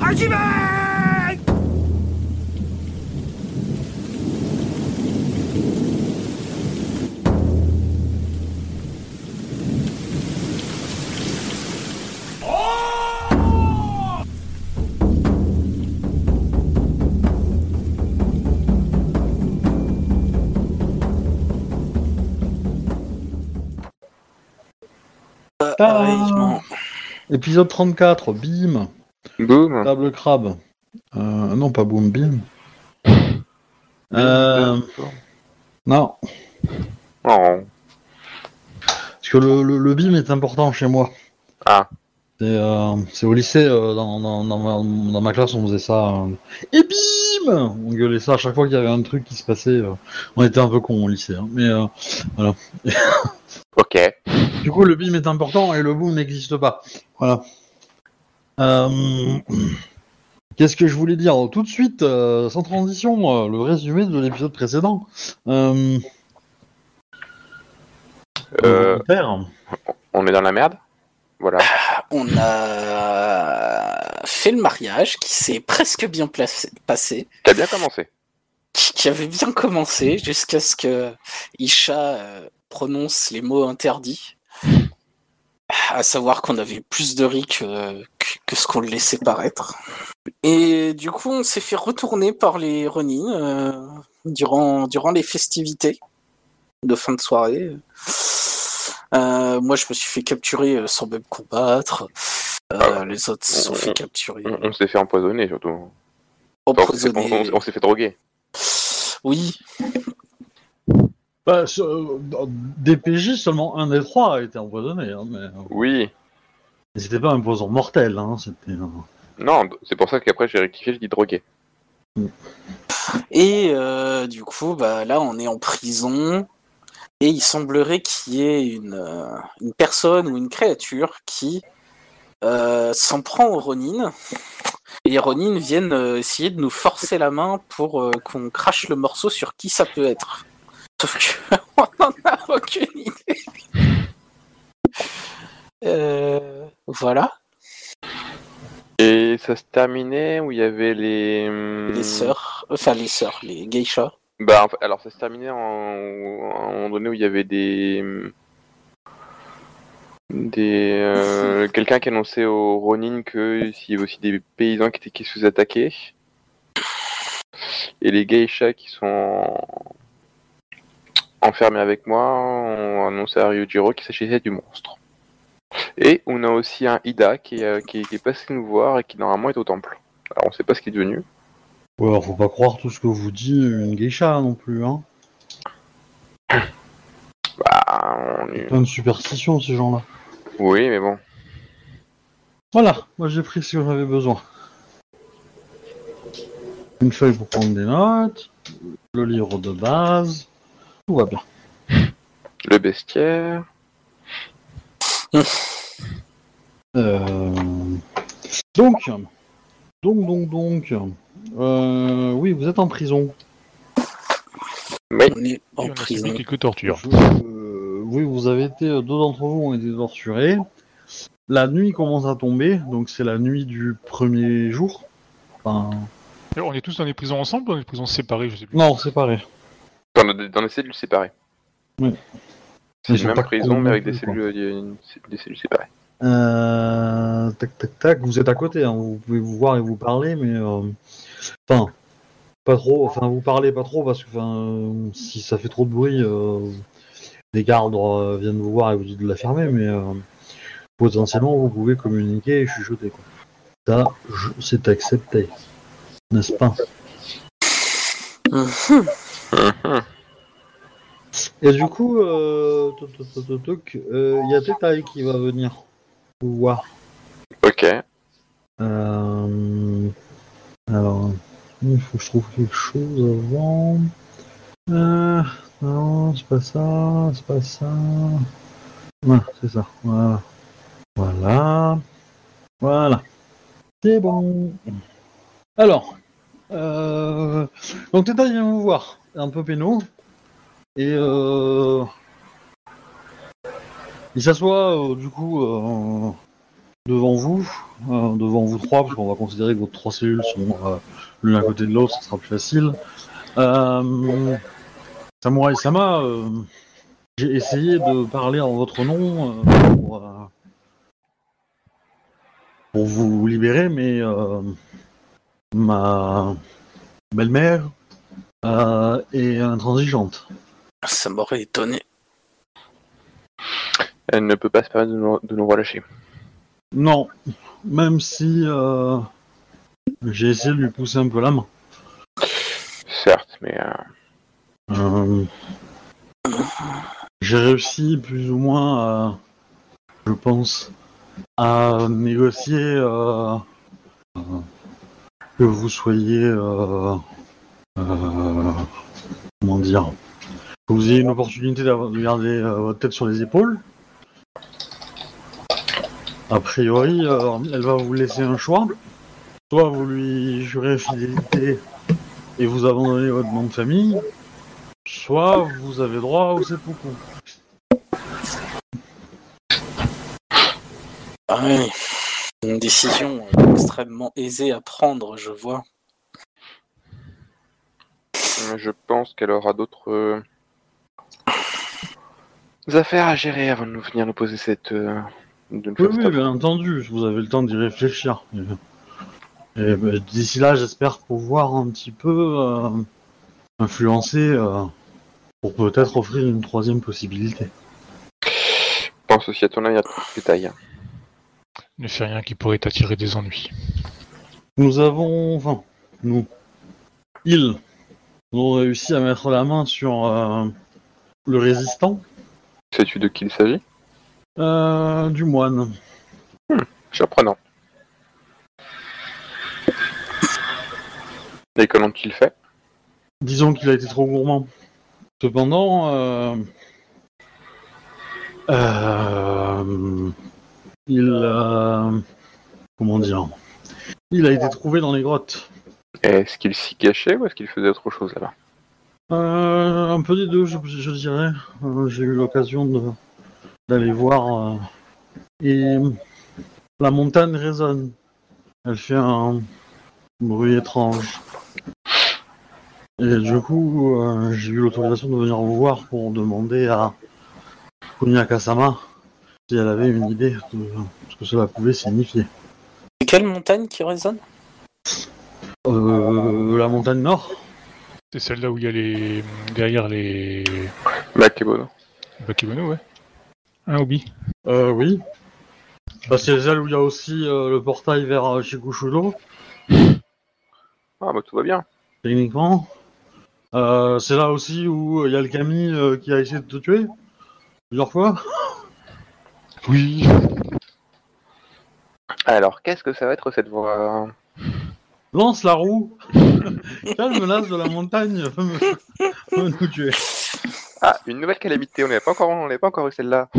régiment! Tadam. Épisode 34, bim. Boum. Table crabe. Non, pas boum, bim. Non. Oh. Parce que le bim est important chez moi. Ah. C'est au lycée, dans ma classe, on faisait ça. Et bim! On gueulait ça à chaque fois qu'il y avait un truc qui se passait. On était un peu cons au lycée, hein, mais voilà. Ok. Du coup, le bim est important et le boom n'existe pas. Voilà. Qu'est-ce que je voulais dire? Tout de suite, sans transition, le résumé de l'épisode précédent. Père. On est dans la merde. Voilà. On a fait le mariage qui s'est presque bien passé. T'as bien commencé. Qui avait bien commencé jusqu'à ce que Isha prononce les mots interdits. À savoir qu'on avait plus de riz que ce qu'on le laissait paraître. Et du coup, on s'est fait retourner par les Ronin durant les festivités de fin de soirée. Moi, je me suis fait capturer sans même combattre. Les autres se sont fait capturer. On s'est fait empoisonner, surtout. Empoisonner. On s'est fait droguer. Oui. Bah, DPJ, seulement un des trois a été empoisonné. Hein, mais, Oui. mais c'était pas un poison mortel. Hein, c'était. Non, c'est pour ça qu'après j'ai rectifié, je dis drogué. Et du coup, bah, là, on est en prison. Et il semblerait qu'il y ait une personne ou une créature qui s'en prend aux Ronin. Et les Ronin viennent essayer de nous forcer la main pour qu'on crache le morceau sur qui ça peut être. Sauf qu'on n'en a aucune idée. Voilà. Et ça se terminait où il y avait les les geishas. Bah, alors ça se terminait à un moment donné où il y avait quelqu'un qui annonçait aux Ronin que s'il y avait aussi des paysans qui se faisaient attaquer. Et les geishas qui sont enfermés avec moi ont annoncé à Ryujiro qu'il s'agissait du monstre. Et on a aussi un Ida qui est passé nous voir et qui normalement est au temple. Alors on sait pas ce qu'il est devenu. Ouais, alors faut pas croire tout ce que vous dit une geisha non plus, hein. Bah, on est... Plein de superstitions ces gens-là. Oui, mais bon. Voilà, moi j'ai pris ce que j'avais besoin. Une feuille pour prendre des notes, le livre de base, tout va bien. Le bestiaire. Donc, oui, vous êtes en prison. Oui. On est en prison. Quelques tortures. Oui, vous avez été, deux d'entre vous ont été torturés. La nuit commence à tomber, donc c'est la nuit du premier jour. Enfin... On est tous dans les prisons ensemble ou dans les prisons séparées, je sais plus. Non, séparés. Dans des cellules séparées. Oui. C'est une même prison, mais avec des cellules séparées. Tac. Vous êtes à côté, hein. Vous pouvez vous voir et vous parler, mais enfin, pas trop. Enfin, vous parlez pas trop parce que, si ça fait trop de bruit, les gardes viennent vous voir et vous disent de la fermer, mais potentiellement vous pouvez communiquer et chuchoter, quoi. Ça, c'est accepté, n'est-ce pas? Et du coup, y a Tetai qui va venir vous voir. Ok. Alors, il faut que je trouve quelque chose avant. Non, c'est pas ça. Ouais, c'est ça. Voilà. C'est bon. Alors, donc Tetai vient vous voir, un peu pénaud. Et il s'assoit du coup devant vous trois, parce qu'on va considérer que vos 3 cellules sont l'une à côté de l'autre, ça sera plus facile. Samurai Sama, j'ai essayé de parler en votre nom pour vous libérer, mais ma belle-mère est intransigeante. Ça m'aurait étonné. Elle ne peut pas se permettre de nous relâcher. Non, même si j'ai essayé de lui pousser un peu la main. Certes, mais... J'ai réussi plus ou moins, je pense, à négocier que vous soyez, comment dire, que vous ayez une opportunité de garder votre tête sur les épaules. A priori, elle va vous laisser un choix. Soit vous lui jurez fidélité et vous abandonnez votre nom de famille, soit vous avez droit au seppuku. Ah oui, une décision extrêmement aisée à prendre, je vois. Je pense qu'elle aura d'autres affaires à gérer avant de venir nous poser cette... Oui, bien entendu, vous avez le temps d'y réfléchir. Et d'ici là, j'espère pouvoir un petit peu influencer pour peut-être offrir une 3e possibilité. Je pense aussi à ton avis à tout détail. Ne fais rien qui pourrait t'attirer des ennuis. Nous avons réussi à mettre la main sur le résistant. Sais-tu de qui il s'agit ? Du moine. Surprenant. Et comment il fait ? Disons qu'il a été trop gourmand. Cependant, comment dire ? Il a été trouvé dans les grottes. Est-ce qu'il s'y cachait ou est-ce qu'il faisait autre chose là-bas ? Un peu des deux, je dirais. J'ai eu l'occasion d'aller voir. Et la montagne résonne. Elle fait un bruit étrange. Et du coup, j'ai eu l'autorisation de venir vous voir pour demander à Kunyaka-sama si elle avait une idée de ce que cela pouvait signifier. C'est quelle montagne qui résonne ? La montagne nord. C'est celle-là où il y a les... derrière les... Bakebono. Bakemono, ouais. Un Obi. Oui. Bah, c'est celle où il y a aussi le portail vers Shikushudo, Ah bah tout va bien. techniquement. C'est là aussi où il y a le Kami qui a essayé de te tuer plusieurs fois. Oui. Alors, qu'est-ce que ça va être cette voix ? Lance la roue. Quelle menace de la montagne veut nous tuer. Ah, une nouvelle calamité, on n'avait pas encore eu celle-là.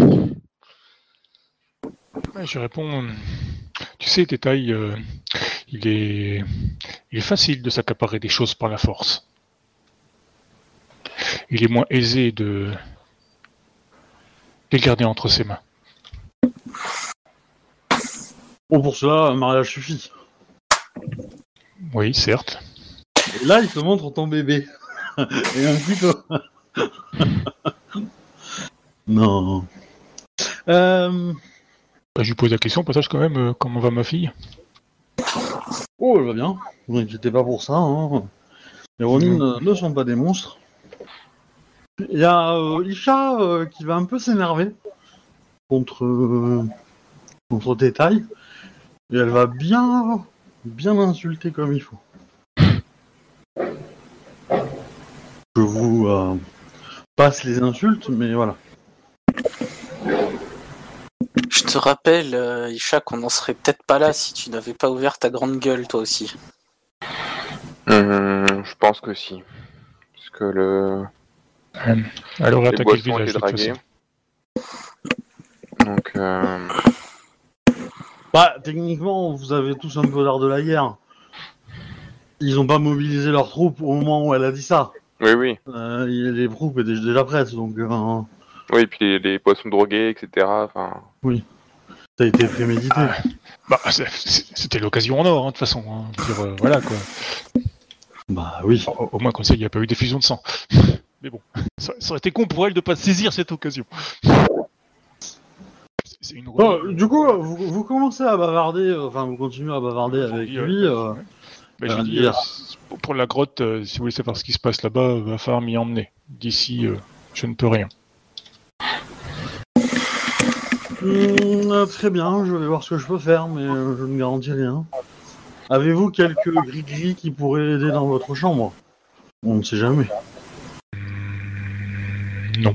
Ouais, je réponds... Tu sais, Détail, il est facile de s'accaparer des choses par la force. Il est moins aisé de les garder entre ses mains. Bon, pour cela, un mariage suffit. Oui, certes. Et là, il te montre ton bébé. Et un couteau. Non. Je lui pose la question, au passage, quand même, comment va ma fille ? Oh, elle va bien. Ne vous inquiétez pas pour ça. Hein. Les Ronin ne sont pas des monstres. Il y a Isha qui va un peu s'énerver contre Détail. Et elle va bien insulter comme il faut. Je vous passe les insultes, mais voilà. Je te rappelle, Isha, qu'on n'en serait peut-être pas là si tu n'avais pas ouvert ta grande gueule, toi aussi. Je pense que si. Parce que Elle aurait les attaqué le boissons ont village, été de toute draguées. façon. Donc, Bah, techniquement, vous avez tous un peu l'air de la guerre. Ils ont pas mobilisé leurs troupes au moment où elle a dit ça. oui. Les troupes étaient déjà prêtes, donc... Oui, puis les poissons drogués, etc. Enfin... Oui. Ça a été prémédité. Bah, c'était l'occasion en or, de toute façon. Hein. Je veux dire, voilà, quoi. Bah oui. Au moins, comme ça, il n'y a pas eu d'effusion de sang. Mais bon, ça aurait été con pour elle de pas saisir cette occasion. C'est une Du coup, vous commencez à bavarder, vous continuez à bavarder avec lui. ouais. Je lui dis, pour la grotte, si vous voulez savoir ce qui se passe là-bas, va falloir m'y emmener. D'ici, je ne peux rien. Très bien, je vais voir ce que je peux faire, mais je ne garantis rien. Avez-vous quelques gris-gris qui pourraient aider dans votre chambre? On ne sait jamais. Non.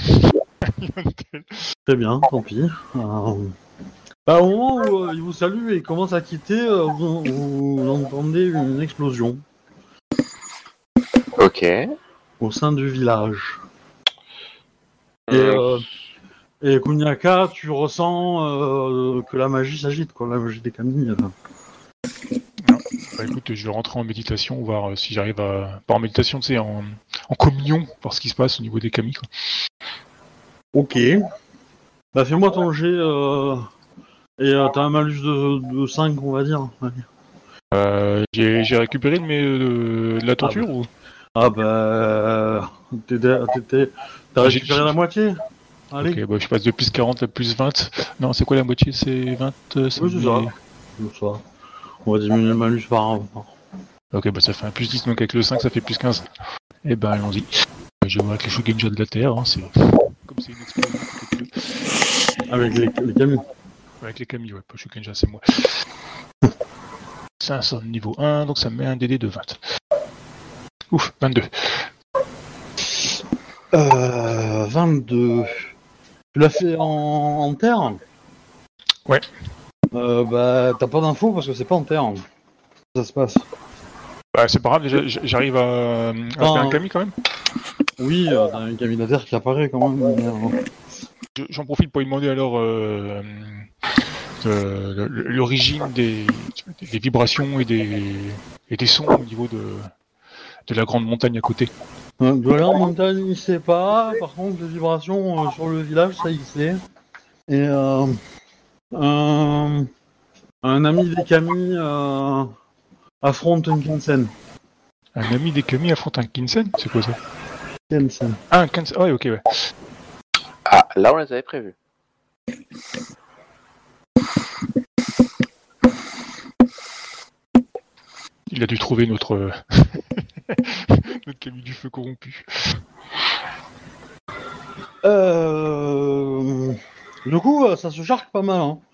Très bien, tant pis. Au moment où il vous salue et commence à quitter, vous entendez une explosion. Ok. Au sein du village. Et Kunyaka, tu ressens que la magie s'agite, quoi, la magie des kami. Écoute, je vais rentrer en méditation, voir si j'arrive à... Pas en méditation, tu sais, en communion, voir ce qui se passe au niveau des kami, quoi. Ok. Fais-moi ton jet, et t'as un malus de 5, on va dire. J'ai récupéré de la torture ou... T'as récupéré la moitié. Allez. Ok, je passe de plus 40 à plus 20. Non, c'est quoi la moitié? C'est 20? Oui, c'est ça. On va diminuer le malus par un. Ok, ça fait un plus 10, donc avec le 5, ça fait plus 15. Et allons-y. Je vais voir avec les Shugenja de la Terre, c'est... Comme c'est une expérience. Avec les kami. Avec les kami, ouais, pas Shugenja, c'est moi. 500 niveau 1, donc ça me met un DD de 20. Ouf, 22. 22. Tu l'as fait en terre? Ouais. T'as pas d'infos parce que c'est pas en terre. Ça se passe. C'est pas grave, déjà, j'arrive à faire un kami quand même. Oui, t'as un kami de la terre qui apparaît quand même. J'en profite pour lui demander alors l'origine des vibrations et des sons au niveau de la grande montagne à côté. De la montagne, il sait pas. Par contre, les vibrations sur le village, ça, il sait. Et un ami des kami affronte une Kensen. Un ami des kami affronte un Kinsen? C'est quoi ça? Kensen. Ah, un Kensen. Ah, ouais, ok, ouais. Ah, là, on les avait prévus. Il a dû trouver notre notre kami du feu corrompu. Du coup, ça se charque pas mal, hein,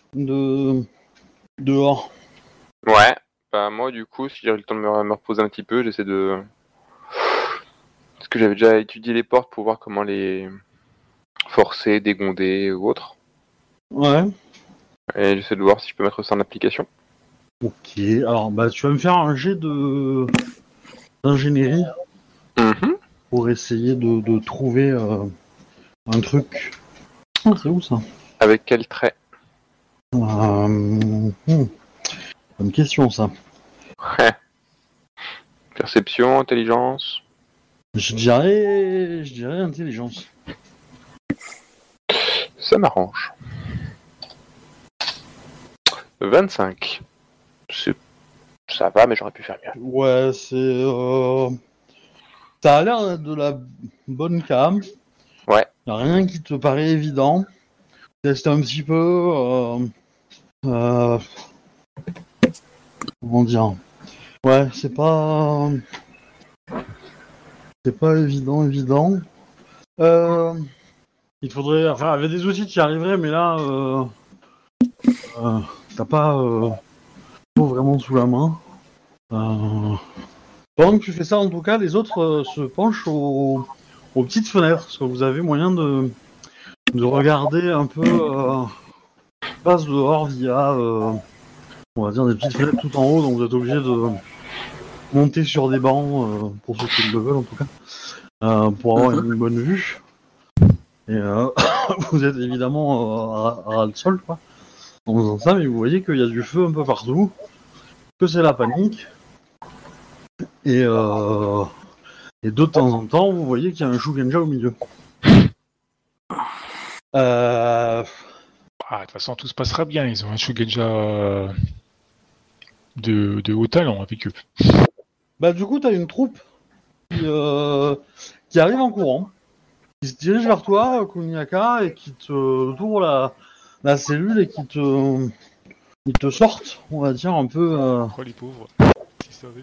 dehors. Ouais. Moi, du coup, si j'ai eu le temps de me reposer un petit peu, j'essaie de... Parce que j'avais déjà étudié les portes pour voir comment les forcer, dégonder ou autre. Ouais. Et j'essaie de voir si je peux mettre ça en application. Ok, alors tu vas me faire un jet d'ingénierie pour essayer de trouver un truc. Ah, c'est où ça? Avec quel trait? Bonne question ça. Ouais. Perception, intelligence. Je dirais intelligence. Ça m'arrange. 25. Ça va, mais j'aurais pu faire mieux. Ouais, c'est... Ça a l'air d'être de la bonne cam. Ouais. Y a rien qui te paraît évident. Teste un petit peu... Comment dire? Ouais, c'est pas évident. Il faudrait... Enfin, avec des outils qui arriveraient, mais là... t'as pas vraiment sous la main. Pendant que tu fais ça, en tout cas, les autres se penchent aux petites fenêtres, parce que vous avez moyen de regarder un peu ce qui passe dehors via, on va dire, des petites fenêtres tout en haut, donc vous êtes obligé de monter sur des bancs, pour ceux qui le veulent en tout cas, pour avoir une bonne vue. Et vous êtes évidemment à ras le sol, quoi, en faisant ça, mais vous voyez qu'il y a du feu un peu partout, que c'est la panique. Et de temps en temps, vous voyez qu'il y a un Shugenja au milieu. Ah, de toute façon, tout se passera bien. Ils ont un Shugenja de haut talent avec eux. Bah du coup, t'as une troupe qui arrive en courant, qui se dirige vers toi, Kuniaka, et qui te ouvre la cellule et ils te sortent, on va dire, un peu Oh, les pauvres. Ils savaient.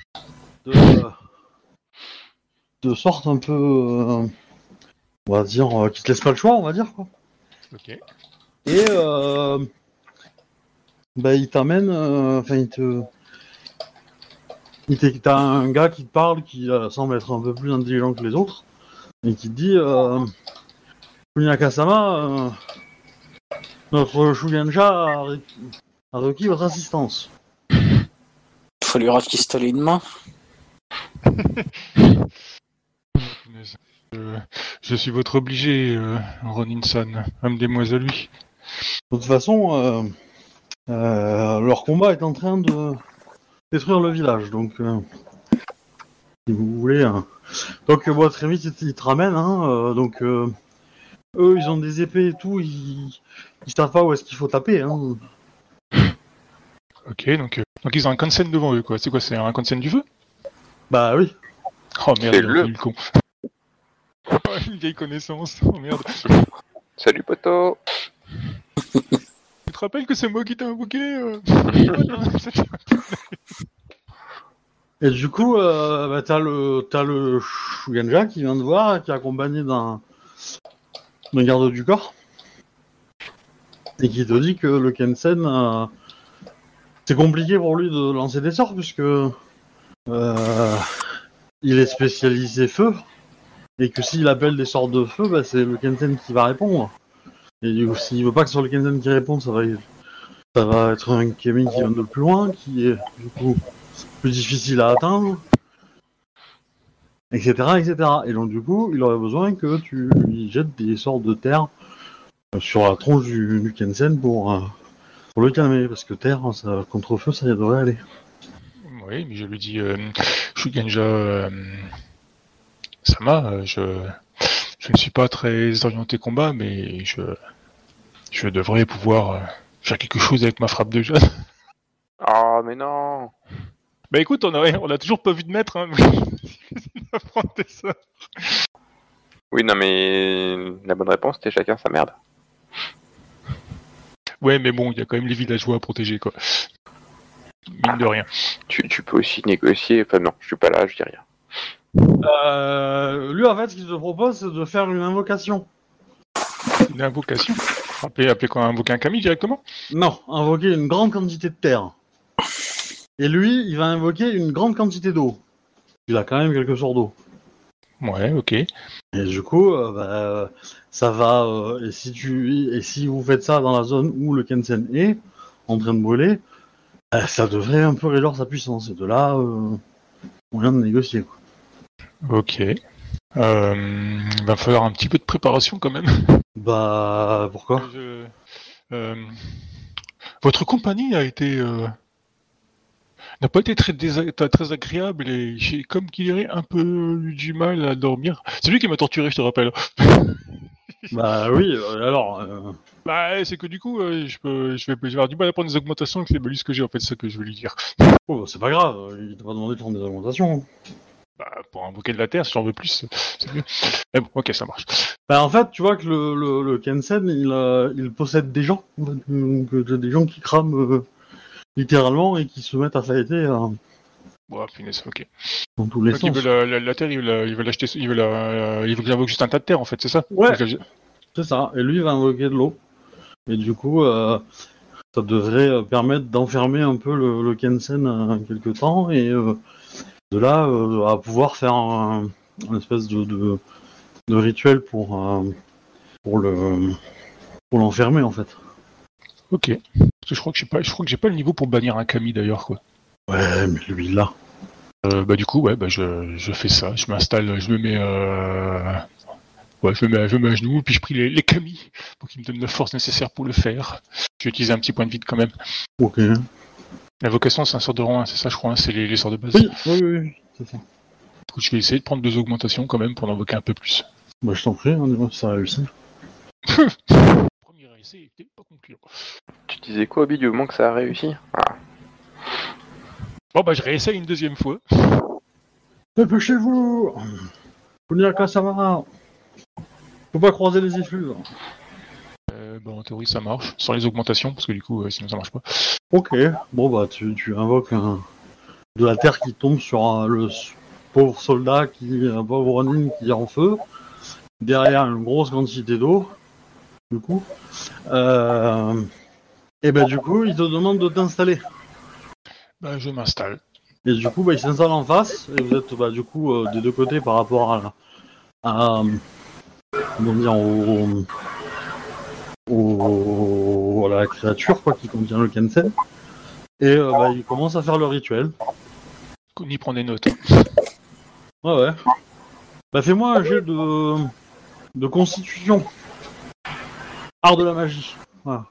de sorte un peu, on va dire, qui te laisse pas le choix, on va dire, quoi. Ok. Et bah il t'amène, enfin t'as un gars qui te parle, qui semble être un peu plus intelligent que les autres, et qui te dit, Kuniaka-sama, notre Shugenja a requis votre assistance. Faut lui rafistoler une main. Punaise. Je suis votre obligé, Ronin-san. Amenez-moi à lui. De toute façon, leur combat est en train de détruire le village, donc si vous voulez. Donc bon, très vite ils te ramènent, hein, donc eux ils ont des épées et tout, ils savent pas où est-ce qu'il faut taper, hein. Ok, donc ils ont un Kansen devant eux, quoi. C'est quoi, c'est un Kansen du feu? Bah oui. Oh merde, C'est il a le- entendu le con. Oh, une vieille connaissance. Oh merde. Salut poto. Tu te rappelles que c'est moi qui t'ai invoqué Et du coup, bah, t'as le Shugenja qui vient de voir, qui est accompagné d'un garde du corps, et qui te dit que le Kensen, c'est compliqué pour lui de lancer des sorts, puisque il est spécialisé feu, et que s'il appelle des sorts de feu, bah, c'est le Kensen qui va répondre. Et du coup, s'il veut pas que ce soit le Kensen qui réponde, ça va être un Kemi qui vient de plus loin, qui est du coup plus difficile à atteindre, etc., etc. Et donc du coup, il aurait besoin que tu lui jettes des sorts de terre sur la tronche du Kensen pour le calmer, parce que terre, ça, contre feu, ça devrait aller. Oui, mais je lui dis, Shugenja Sama, je ne suis pas très orienté combat, mais je devrais pouvoir faire quelque chose avec ma frappe de jeune. Ah mais non. Bah écoute, on a toujours pas vu de maître, hein. Affronter ça. Oui non mais la bonne réponse c'était chacun sa merde. Ouais, mais bon, il y a quand même les villageois à protéger, quoi. Mine de rien. Tu peux aussi négocier. Enfin non, je suis pas là, je dis rien. Lui, en fait, ce qu'il te propose, c'est de faire une invocation. Une invocation. Appeler quoi, invoquer un kami directement? Non, invoquer une grande quantité de terre. Et lui, il va invoquer une grande quantité d'eau. Il a quand même quelques sorts d'eau. Ouais, ok. Et du coup, ça va. Et si vous faites ça dans la zone où le Kensen est, en train de brûler, ça devrait un peu réduire sa puissance. Et de là, on vient de négocier, quoi. Ok. Va falloir un petit peu de préparation quand même. Bah, pourquoi? Votre compagnie n'a pas été très agréable et j'ai comme qu'il y ait un peu eu du mal à dormir. C'est lui qui m'a torturé, je te rappelle. Bah oui, alors. Bah, c'est que du coup, je vais avoir du mal à prendre des augmentations avec les bonus que j'ai, en fait, c'est ça que je veux lui dire. Oh, bah, c'est pas grave, il t'a pas demandé de prendre des augmentations. Bah, pour invoquer de la terre, si j'en veux plus, c'est mieux. Mais bon, ok, ça marche. Bah en fait, tu vois que le Kensen, il possède des gens. Donc, des gens qui crament littéralement et qui se mettent à fighter Bon, punaise, ok. dans tous les Donc, il sens. veut la terre, il veut l'acheter, il veut que j'invoque juste un tas de terre, en fait, c'est ça? Ouais. Donc, C'est ça, et lui il va invoquer de l'eau. Et du coup, ça devrait permettre d'enfermer un peu le Kensen quelque temps, et de là à pouvoir faire un espèce de rituel pour l'enfermer en fait. Ok. Parce que je crois que j'ai pas le niveau pour bannir un kami d'ailleurs, quoi. Ouais, mais lui là. Bah du coup, ouais, bah je fais ça. Je m'installe, je me mets, ouais, je me mets à genoux, puis je prie les kami pour qu'ils me donnent la force nécessaire pour le faire. Je vais utiliser un petit point de vide quand même. Ok. L'invocation, c'est un sort de rang 1, c'est ça, je crois, hein, c'est les sorts de base. Oui, c'est ça. Du coup, je vais essayer de prendre 2 augmentations quand même pour en invoquer un peu plus. Bah je t'en prie, hein, dis-moi si ça réussit. Premier raise. essayé, t'es pas concluant. Tu disais quoi, Obi, du moment que ça a réussi? Bon, bah, je réessaye une deuxième fois. Dépêchez-vous. Faut dire que ça va. Faut pas croiser les effluves. Bon, en théorie, ça marche, sans les augmentations, parce que du coup, sinon ça marche pas. Ok, bon bah tu invoques de la terre qui tombe sur le pauvre soldat, un pauvre Ronin qui est en feu, derrière une grosse quantité d'eau, du coup. Et bah du coup, il te demande de t'installer. Bah, je m'installe. Et du coup, bah, il s'installe en face, et vous êtes bah, du coup des deux côtés par rapport à comment dire, à la créature quoi, qui contient le Kensen. Et bah, il commence à faire le rituel. Connie prend des notes. Ouais. Bah fais-moi un jet de constitution. Art de la magie. Voilà.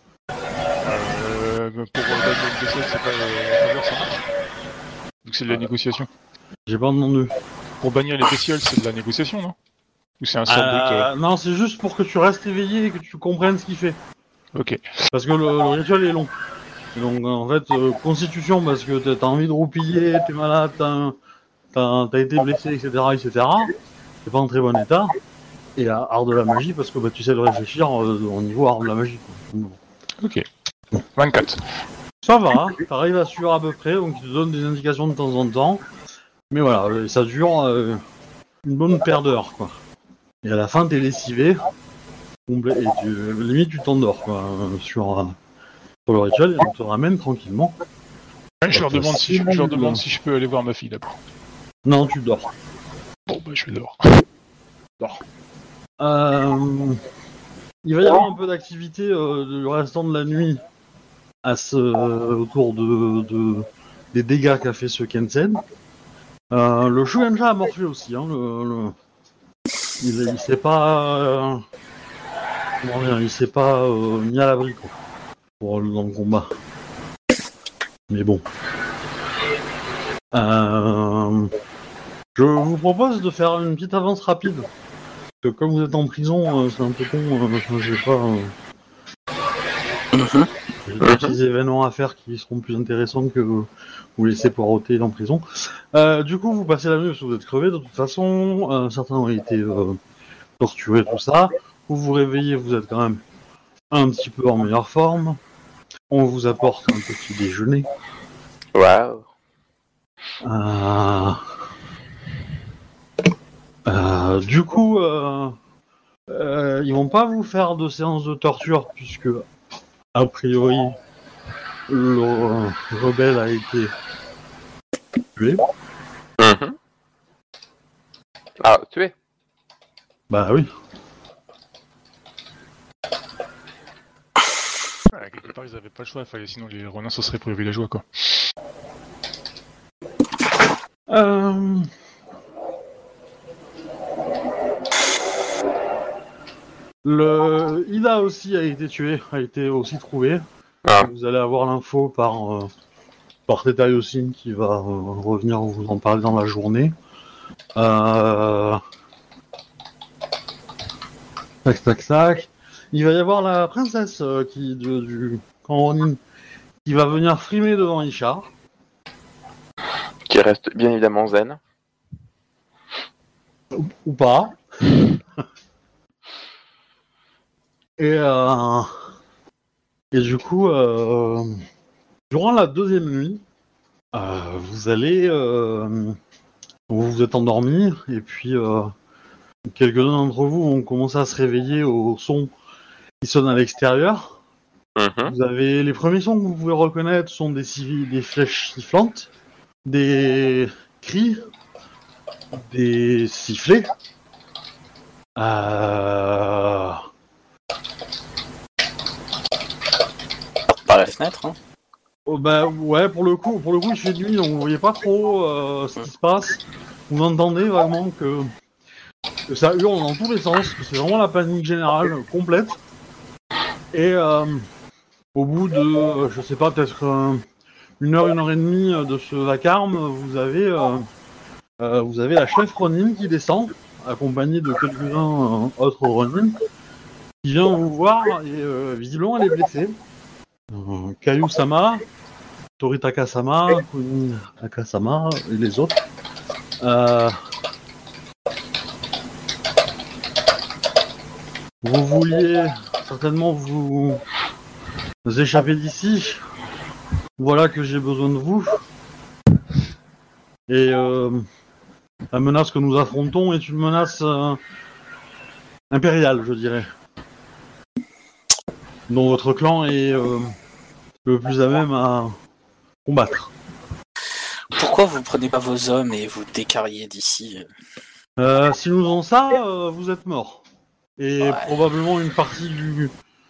Pour bannir une décès, c'est pas la faveur, ça marche. Donc c'est de la négociation. J'ai pas entendu. Pour bannir les bestioles, c'est de la négociation, non? Ou c'est un sort brut Non, c'est juste pour que tu restes éveillé et que tu comprennes ce qu'il fait. Ok. Parce que le rituel est long. Et donc en fait, constitution parce que t'as envie de roupiller, t'es malade, t'as été blessé, etc. T'es pas en très bon état. Et art de la magie parce que bah, tu sais le réfléchir au niveau art de la magie. Quoi. Ok. 24. Ça va, t'arrives à suivre à peu près, donc il te donne des indications de temps en temps. Mais voilà, ça dure une bonne paire d'heures, quoi. Et à la fin, t'es lessivé, complet, et limite tu t'endors, quoi, sur le rituel, et on te ramène tranquillement. Je leur demande si je peux aller voir ma fille d'abord. Non, tu dors. Bon, bah je dors. Il va y avoir un peu d'activité le restant de la nuit autour des dégâts qu'a fait ce Kensen. Le Shugenja a morflé aussi, hein, il s'est pas comment dire, il s'est pas mis à l'abri quoi, dans le combat. Mais bon. Je vous propose de faire une petite avance rapide. Parce que comme vous êtes en prison, c'est un peu con, j'ai pas... J'ai des petits événements à faire qui seront plus intéressants que vous laisser poireauter en prison. Du coup, vous passez la nuit parce que vous êtes crevés de toute façon. Certains ont été torturés, tout ça. Vous vous réveillez, vous êtes quand même un petit peu en meilleure forme. On vous apporte un petit déjeuner. Waouh. Du coup, ils vont pas vous faire de séance de torture puisque, a priori, le rebelle a été tué. Ah, tué. Bah oui. Ouais, quelque part, ils avaient pas le choix, sinon les renards, ce serait pour les villageois, quoi. Le Ida aussi a été tué, a été aussi trouvé. Ah. Vous allez avoir l'info par Teta Yosin qui va revenir vous en parler dans la journée. Tac. Il va y avoir la princesse du camp Ronin qui va venir frimer devant Isha. Qui reste bien évidemment zen. Ou pas. Et du coup, durant la deuxième nuit, vous allez... vous vous êtes endormis, et puis quelques-uns d'entre vous vont commencer à se réveiller au son qui sonne à l'extérieur. Vous avez les premiers sons que vous pouvez reconnaître sont des flèches sifflantes, des cris, des sifflets. Par la fenêtre, hein. Oh, bah ouais, pour le coup il fait nuit donc vous voyez pas trop ce qui se passe. Vous entendez vraiment que ça hurle dans tous les sens, que c'est vraiment la panique générale complète. Et au bout de, je sais pas, peut-être une heure et demie de ce vacarme, vous avez la chef Ronin qui descend, accompagnée de quelques-uns autres Ronin, qui vient vous voir et visiblement elle est blessée. Kayu-sama, Toritaka-sama, Kunaka-sama et les autres. Vous vouliez certainement vous échapper d'ici. Voilà que j'ai besoin de vous. Et la menace que nous affrontons est une menace impériale, je dirais. Dont votre clan est le plus à même à combattre. Pourquoi vous prenez pas vos hommes et vous décarriez d'ici? Si nous faisons ça, vous êtes morts. Et probablement une partie du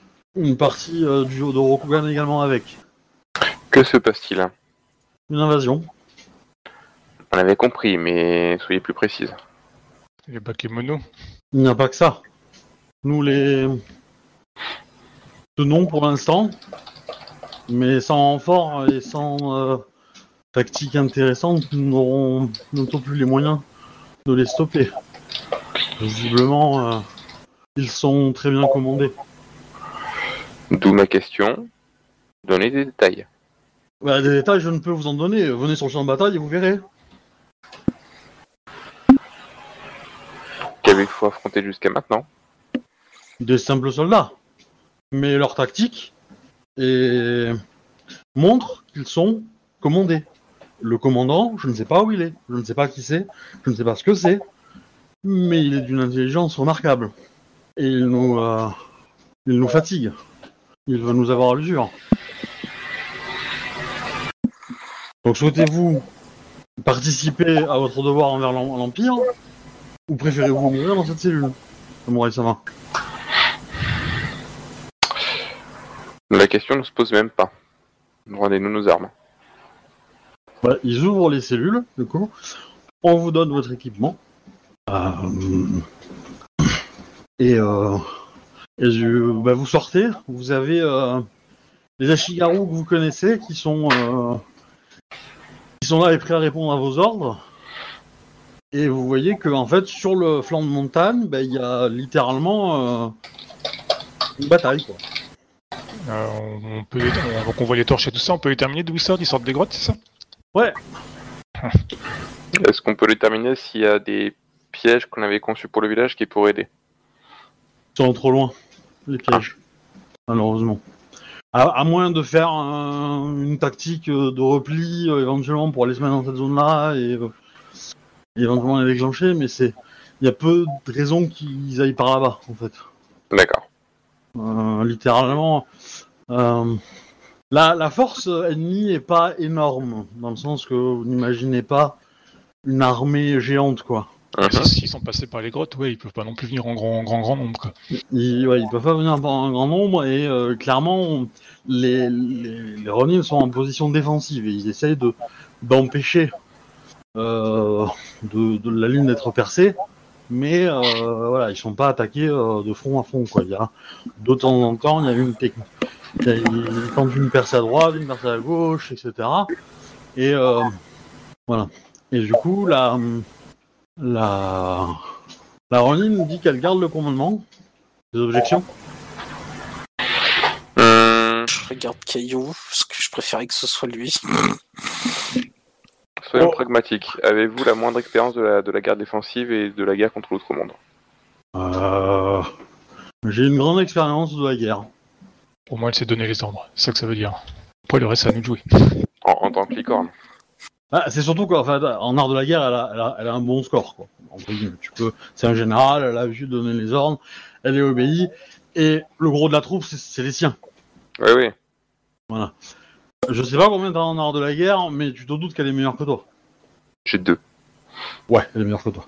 de Rokugan également avec. Que se passe-t-il? Une invasion. On avait compris, mais soyez plus précise. Les bakemonos. Il n'y a pas que ça. Nous les tenons pour l'instant, mais sans renfort et sans tactique intéressante, nous n'aurons bientôt plus les moyens de les stopper. Visiblement, ils sont très bien commandés. D'où ma question. Donnez des détails. Des détails, je ne peux vous en donner. Venez sur le champ de bataille et vous verrez. Qu'avez-vous affronté jusqu'à maintenant? Des simples soldats. Mais leur tactique montre qu'ils sont commandés. Le commandant, je ne sais pas où il est, je ne sais pas qui c'est, je ne sais pas ce que c'est, mais il est d'une intelligence remarquable. Et il nous fatigue. Il va nous avoir à l'usure. Donc souhaitez-vous participer à votre devoir envers l'Empire, ou préférez-vous mourir dans cette cellule, Samurai-sama? La question ne se pose même pas. Rendez-nous nos armes. Ils ouvrent les cellules, du coup. On vous donne votre équipement. Vous sortez. Vous avez les Ashigaru que vous connaissez qui sont là et prêts à répondre à vos ordres. Et vous voyez que en fait sur le flanc de montagne, il y a littéralement une bataille, quoi. Donc on voit les torches et tout ça, on peut les terminer d'où ils sortent? Ils sortent des grottes, c'est ça? Ouais. Est-ce qu'on peut les terminer s'il y a des pièges qu'on avait conçus pour le village qui pourraient aider? Ils sont trop loin, les pièges. Malheureusement. À moins de faire une tactique de repli éventuellement pour aller se mettre dans cette zone-là et éventuellement les déclencher, mais il y a peu de raisons qu'ils aillent par là-bas, en fait. D'accord. Littéralement, la force ennemie est pas énorme, dans le sens que vous n'imaginez pas une armée géante, quoi. S'ils sont passés par les grottes, ils peuvent pas non plus venir en grand nombre, quoi. Ils peuvent pas venir en grand nombre, et clairement, les Ronin sont en position défensive, et ils essayent d'empêcher de la ligne d'être percée, mais ils sont pas attaqués de front à front, quoi. Il y a de temps en temps, il y a une technique. Ils tentent une percée à droite, une percée à gauche, etc. Et voilà. Et du coup, la Ronin dit qu'elle garde le commandement. Des objections? Je regarde Caillou, parce que je préférais que ce soit lui. Soyons pragmatiques. Avez-vous la moindre expérience de la guerre défensive et de la guerre contre l'autre monde? J'ai une grande expérience de la guerre. Au moins, elle sait donner les ordres. C'est ça que ça veut dire. Après, le reste, c'est à nous de jouer. En tant que licorne. C'est surtout qu'en fait, en art de la guerre, elle a un bon score, quoi. C'est un général, elle a vu donner les ordres, elle est obéie, et le gros de la troupe, c'est les siens. Oui. Voilà. Je sais pas combien t'as en art de la guerre, mais tu te doutes qu'elle est meilleure que toi. J'ai 2. Ouais, elle est meilleure que toi.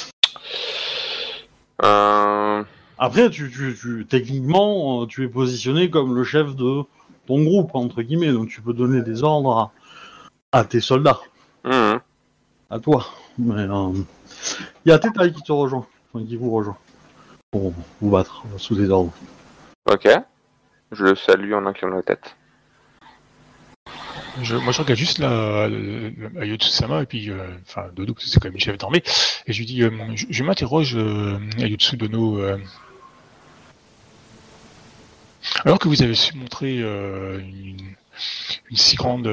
Après, techniquement, tu es positionné comme le chef de ton groupe, entre guillemets, donc tu peux donner des ordres à tes soldats. À toi. Mais il y a Tetai qui te rejoint, qui vous rejoint, pour vous battre sous des ordres. Ok. Je le salue en inclinant la tête. Moi, je regarde juste Ayotsu-sama, et puis, Dodo, parce que c'est quand même une chef d'armée, et je lui dis, je m'interroge, Ayotsu Dono, Alors que vous avez su montrer une si grande,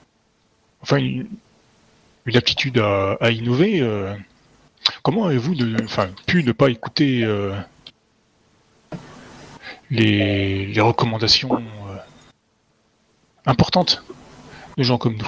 une aptitude à innover, comment avez-vous pu ne pas écouter les recommandations importantes de gens comme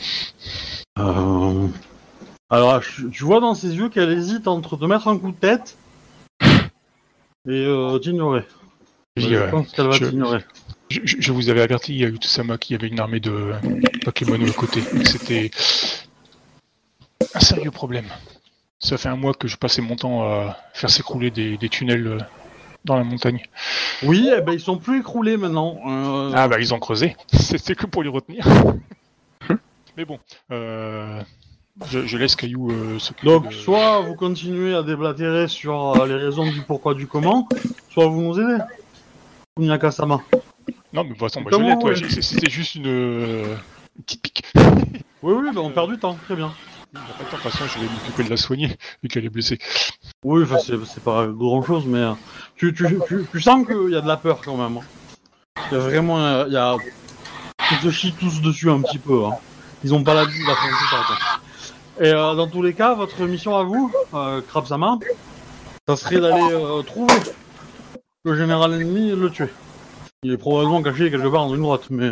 nous? Alors, tu vois dans ses yeux qu'elle hésite entre te mettre un coup de tête et t'ignorer. Je pense qu'elle va t'ignorer. Je vous avais averti, il y a Utsama qui avait une armée de Pokémon à côté. C'était un sérieux problème. Ça fait un mois que je passais mon temps à faire s'écrouler des tunnels dans la montagne. Oui, eh ben, ils sont plus écroulés maintenant. Ah bah ils ont creusé. C'était que pour les retenir. Mais bon, je laisse Caillou s'occuper. Donc, soit vous continuez à déblatérer sur les raisons du pourquoi du comment, soit vous nous aidez. Kunyaka-sama. Non, mais de toute façon, moi, Comment, je l'aide. C'était juste une petite pique. Oui, ben on perd du temps, très bien. Il n'y a pas de temps, de toute façon, je vais m'occuper de la soigner, vu qu'elle est blessée. Oui, enfin, c'est pas grand chose, mais tu sens qu'il y a de la peur quand même. Hein. Il y a vraiment. Ils se chient tous dessus un petit peu. Hein. Ils ont pas l'habitude d'affronter ça. Et dans tous les cas, votre mission à vous, Krabsama, ça serait d'aller trouver le général ennemi et le tuer. Il est probablement caché quelque part dans une grotte, mais.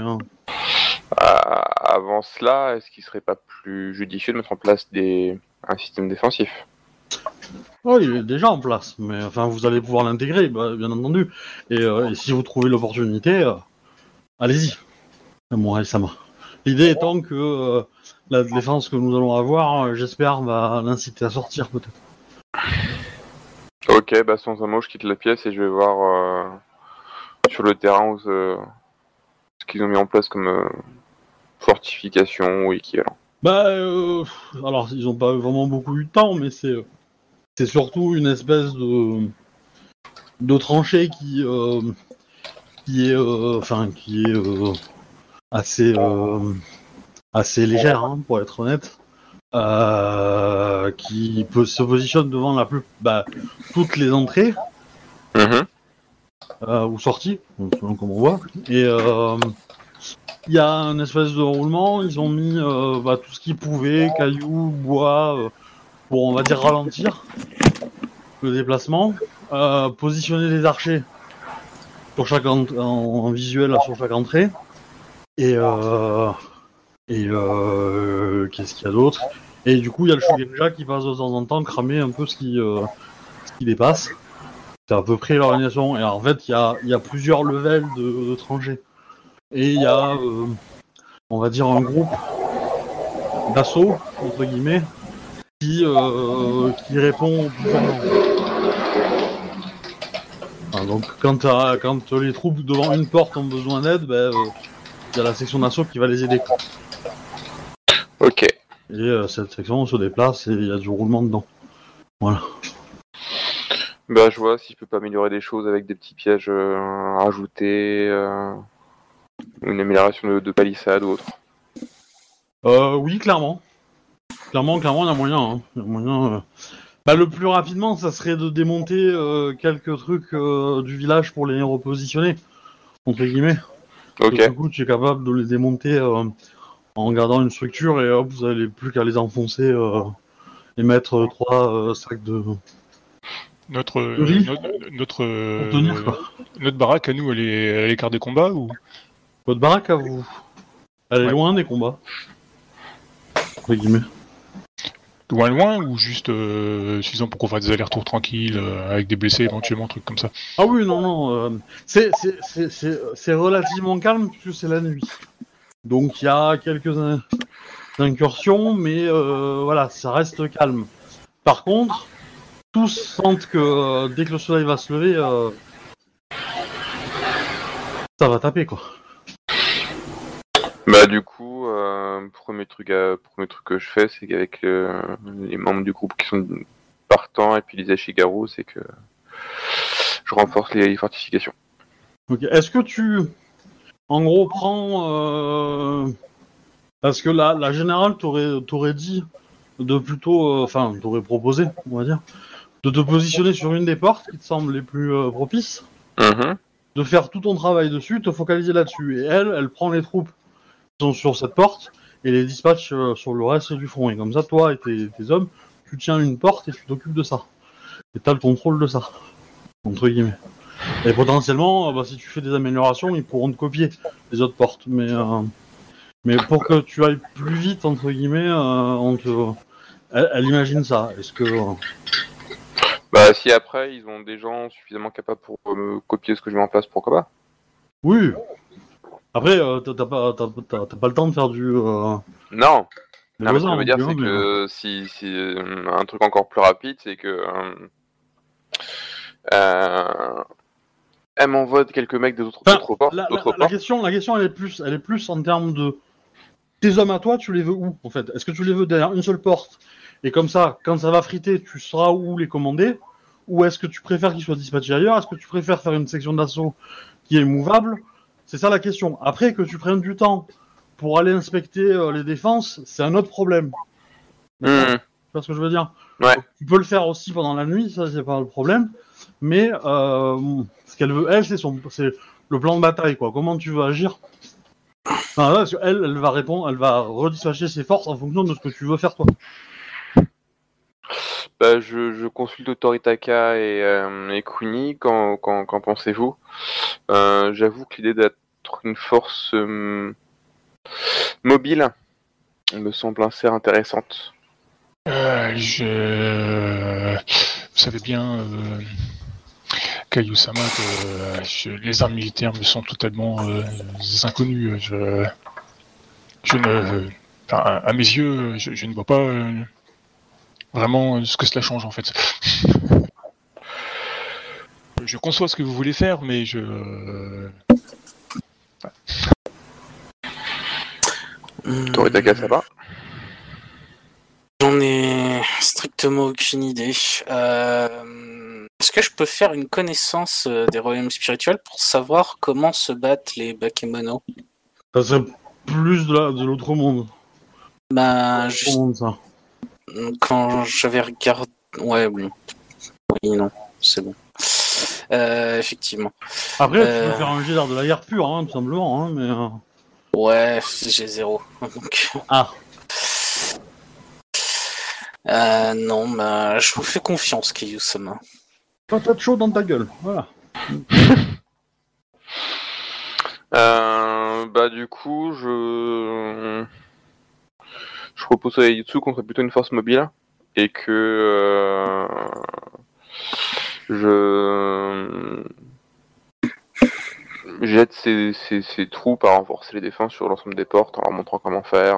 Avant cela, est-ce qu'il serait pas plus judicieux de mettre en place un système défensif? Oh, il est déjà en place, mais enfin, vous allez pouvoir l'intégrer, bien entendu. Et si vous trouvez l'opportunité, allez-y. Sama. L'idée étant que la défense que nous allons avoir, j'espère, va l'inciter à sortir, peut-être. Ok, bah sans un mot, je quitte la pièce et je vais voir sur le terrain ce qu'ils ont mis en place comme fortification ou équivalent. Alors, ils ont pas vraiment beaucoup eu de temps, mais c'est surtout une espèce de tranchée qui est assez légère, hein, pour être honnête, qui se positionne devant toutes les entrées ou sorties, selon comme on voit, et il y a un espèce de roulement. Ils ont mis tout ce qu'ils pouvaient, cailloux, bois, pour, on va dire, ralentir le déplacement, positionner les archers sur chaque en visuel sur chaque entrée, et qu'est-ce qu'il y a d'autre? Et du coup, il y a le Shugenja qui passe de temps en temps cramer un peu ce qui dépasse. C'est à peu près l'organisation. Et en fait, il y a plusieurs levels de tranchées. Et il y a, on va dire, un groupe d'assaut, entre guillemets, qui répond au gouvernement. Donc, quand les troupes devant une porte ont besoin d'aide, il y a la section d'assaut qui va les aider. Ok. Et cette section se déplace et il y a du roulement dedans. Voilà. Bah, je vois si je peux pas améliorer des choses avec des petits pièges rajoutés, une amélioration de palissade ou autre. Oui, clairement. Clairement, il y a moyen. Hein. Il y a moyen. Le plus rapidement, ça serait de démonter quelques trucs du village pour les repositionner, entre guillemets. Ok. Du coup, tu es capable de les démonter en gardant une structure et hop, vous n'avez plus qu'à les enfoncer et mettre 3 sacs de. Notre tenir, quoi. Notre baraque à nous, elle est à l'écart des combats ou? Votre baraque à vous. Elle est loin des combats. Entre guillemets. Loin ou juste suffisant pour qu'on fasse des allers-retours tranquilles avec des blessés éventuellement, un truc comme ça? Ah oui, non. C'est relativement calme puisque c'est la nuit. Donc il y a quelques incursions, mais voilà, ça reste calme. Par contre, tous sentent que dès que le soleil va se lever, ça va taper, quoi. Bah du coup, premier truc que je fais, c'est qu'avec les membres du groupe qui sont partants et puis les Ashigaru, c'est que je renforce les fortifications. Ok. Est-ce que tu, en gros, prends parce que la générale t'aurait dit de plutôt, t'aurait proposé, on va dire, de te positionner sur une des portes qui te semble les plus propices. de faire tout ton travail dessus, te focaliser là-dessus. Et elle prend les troupes qui sont sur cette porte et les dispatche sur le reste du front. Et comme ça, toi et tes hommes, tu tiens une porte et tu t'occupes de ça. Et t'as le contrôle de ça, entre guillemets. Et potentiellement, si tu fais des améliorations, ils pourront te copier les autres portes. Mais pour que tu ailles plus vite, entre guillemets, elle imagine ça. Est-ce que... Bah, si après, ils ont des gens suffisamment capables pour me copier ce que je mets en place, pourquoi pas? Oui. Après, t'as pas le temps de faire du... Non. Non, mais ce que je veux dire, hein, c'est que si un truc encore plus rapide, c'est que elle m'envoie quelques mecs des autres portes. La question, elle est plus en termes de tes hommes à toi, tu les veux où en fait? Est-ce que tu les veux derrière une seule porte et comme ça, quand ça va friter, tu sauras où les commander? Ou est-ce que tu préfères qu'ils soient dispatchés ailleurs? Est-ce que tu préfères faire une section d'assaut qui est mouvable? C'est ça la question. Après, que tu prennes du temps pour aller inspecter les défenses, c'est un autre problème. Tu vois ce que je veux dire? Ouais. Donc, tu peux le faire aussi pendant la nuit, ça c'est pas le problème. Mais ce qu'elle veut, elle, c'est le plan de bataille, quoi. Comment tu veux agir? Enfin, là, parce qu'elle va répondre, elle va redispatcher ses forces en fonction de ce que tu veux faire toi. Bah, je consulte Toritaka et Kuni. Qu'en pensez-vous? J'avoue que l'idée d'être une force mobile me semble assez intéressante. Vous savez bien, Kayu-sama, que les armes militaires me sont totalement inconnues. À mes yeux, je ne vois pas vraiment ce que cela change en fait. Je conçois ce que vous voulez faire, mais Toritaka, ça va? J'en ai strictement aucune idée. Est-ce que je peux faire une connaissance des royaumes spirituels pour savoir comment se battent les Bakemono? Ça serait plus de l'autre monde. Bah, L'autre monde, ça. Quand j'avais regardé... Ouais, bon. Oui, non, c'est bon. Effectivement. Après, tu peux faire un jet d'art de la guerre pure, hein, tout simplement, hein, mais... Ouais, j'ai 0. Donc... Ah. Non, bah, je vous fais confiance, Kayu-sama. Patate chaude dans ta gueule, voilà. Bah du coup, je propose à Yutsu qu'on serait plutôt une force mobile et que je jette ces troupes à renforcer les défenses sur l'ensemble des portes en leur montrant comment faire.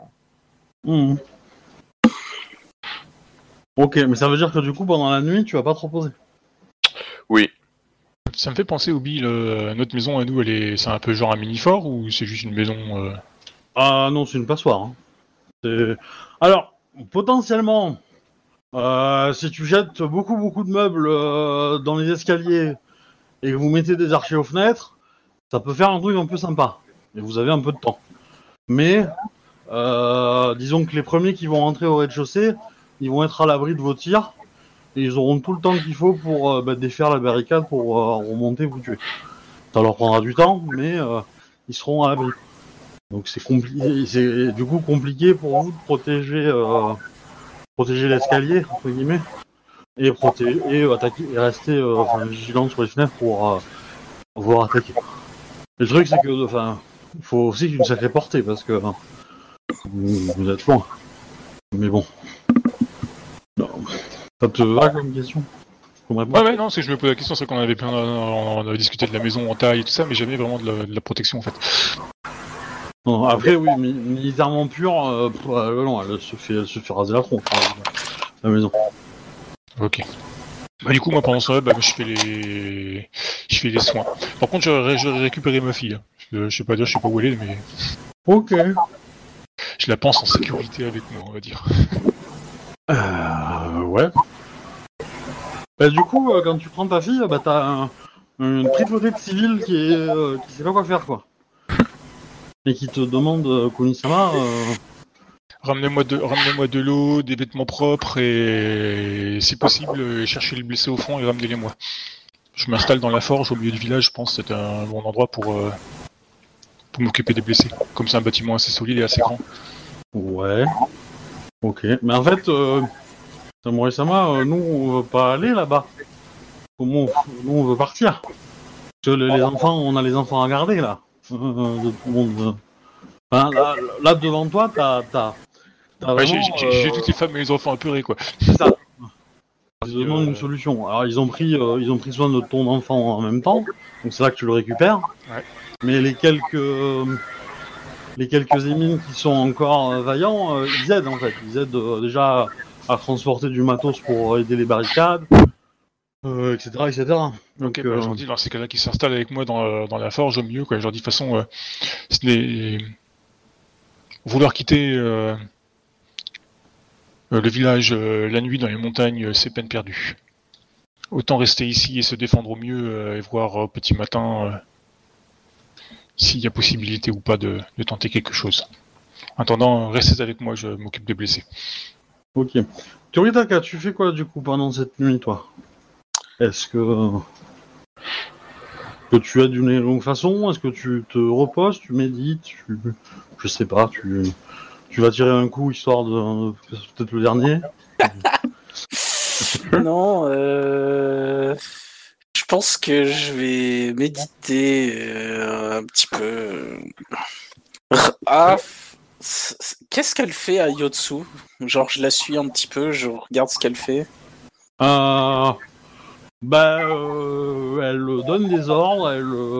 Ok, mais ça veut dire que du coup, pendant la nuit, tu vas pas te reposer. Oui. Ça me fait penser, Obi, notre maison à nous, c'est un peu genre un mini-fort ou c'est juste une maison Ah non, c'est une passoire. Hein. Alors, potentiellement, si tu jettes beaucoup de meubles dans les escaliers et que vous mettez des archers aux fenêtres, ça peut faire un truc un peu sympa. Et vous avez un peu de temps. Mais, disons que les premiers qui vont rentrer au rez-de-chaussée, ils vont être à l'abri de vos tirs. Et ils auront tout le temps qu'il faut pour défaire la barricade pour remonter, vous tuer. Ça leur prendra du temps, mais ils seront à l'abri. Donc c'est du coup compliqué pour vous de protéger l'escalier entre guillemets et attaquer et rester vigilant sur les fenêtres pour pouvoir attaquer. Le truc c'est que il faut aussi une sacrée portée parce que vous êtes loin. Mais bon. Non. Ça te va comme question? Ouais, non, c'est que je me pose la question, c'est qu'on avait on avait discuté de la maison en taille et tout ça, mais jamais vraiment de la protection en fait. Non, après, oui, militairement pure, non, elle se fait raser la tronche, la maison. Ok. Bah, du coup, moi pendant ce temps-là, je fais les soins. Par contre, j'aurais récupéré ma fille. Je sais pas où elle est, mais. Ok. Je la pense en sécurité avec moi, on va dire. Ouais. Bah, du coup, quand tu prends ta fille, t'as une tripotée de civils qui sait pas quoi faire, quoi. Et qui te demande, Kunisama... Ramenez-moi de l'eau, des vêtements propres et, si possible, cherchez les blessés au fond et ramenez-les-moi. Je m'installe dans la forge au milieu du village, je pense que c'est un bon endroit pour m'occuper des blessés. Comme c'est un bâtiment assez solide et assez grand. Ouais. Ok. Mais en fait, Samurai-sama, nous, on veut pas aller là-bas. Nous, on veut partir. Parce que les enfants, on a les enfants à garder, là. De tout le monde. Enfin, là, devant toi, t'as Ouais, vraiment, j'ai toutes les femmes et les enfants apeurés, quoi. c'est ça. Ils demandent une solution. Alors, ils ont pris soin de ton enfant en même temps. Donc, c'est là que tu le récupères. Ouais. Mais les quelques émines qui sont encore vaillants, ils aident, en fait. Ils aident déjà à transporter du matos pour aider les barricades. Etc., etc. Donc, Ok, bah, je leur dis dans ces cas-là qu'ils s'installent avec moi dans la forge au milieu, quoi. Je leur dis de toute façon, ce n'est... vouloir quitter le village la nuit dans les montagnes, c'est peine perdue. Autant rester ici et se défendre au mieux et voir au petit matin s'il y a possibilité ou pas de tenter quelque chose. En attendant, restez avec moi, je m'occupe des blessés. ok. Toritaka, tu fais quoi du coup pendant cette nuit, toi? Est-ce que tu as d'une longue façon? Est-ce que tu te reposes, tu médites, je sais pas, tu vas tirer un coup histoire de peut-être le dernier? Non, je pense que je vais méditer un petit peu. Ah, qu'est-ce qu'elle fait à Yotsu? Genre, je la suis un petit peu, je regarde ce qu'elle fait. Elle donne des ordres,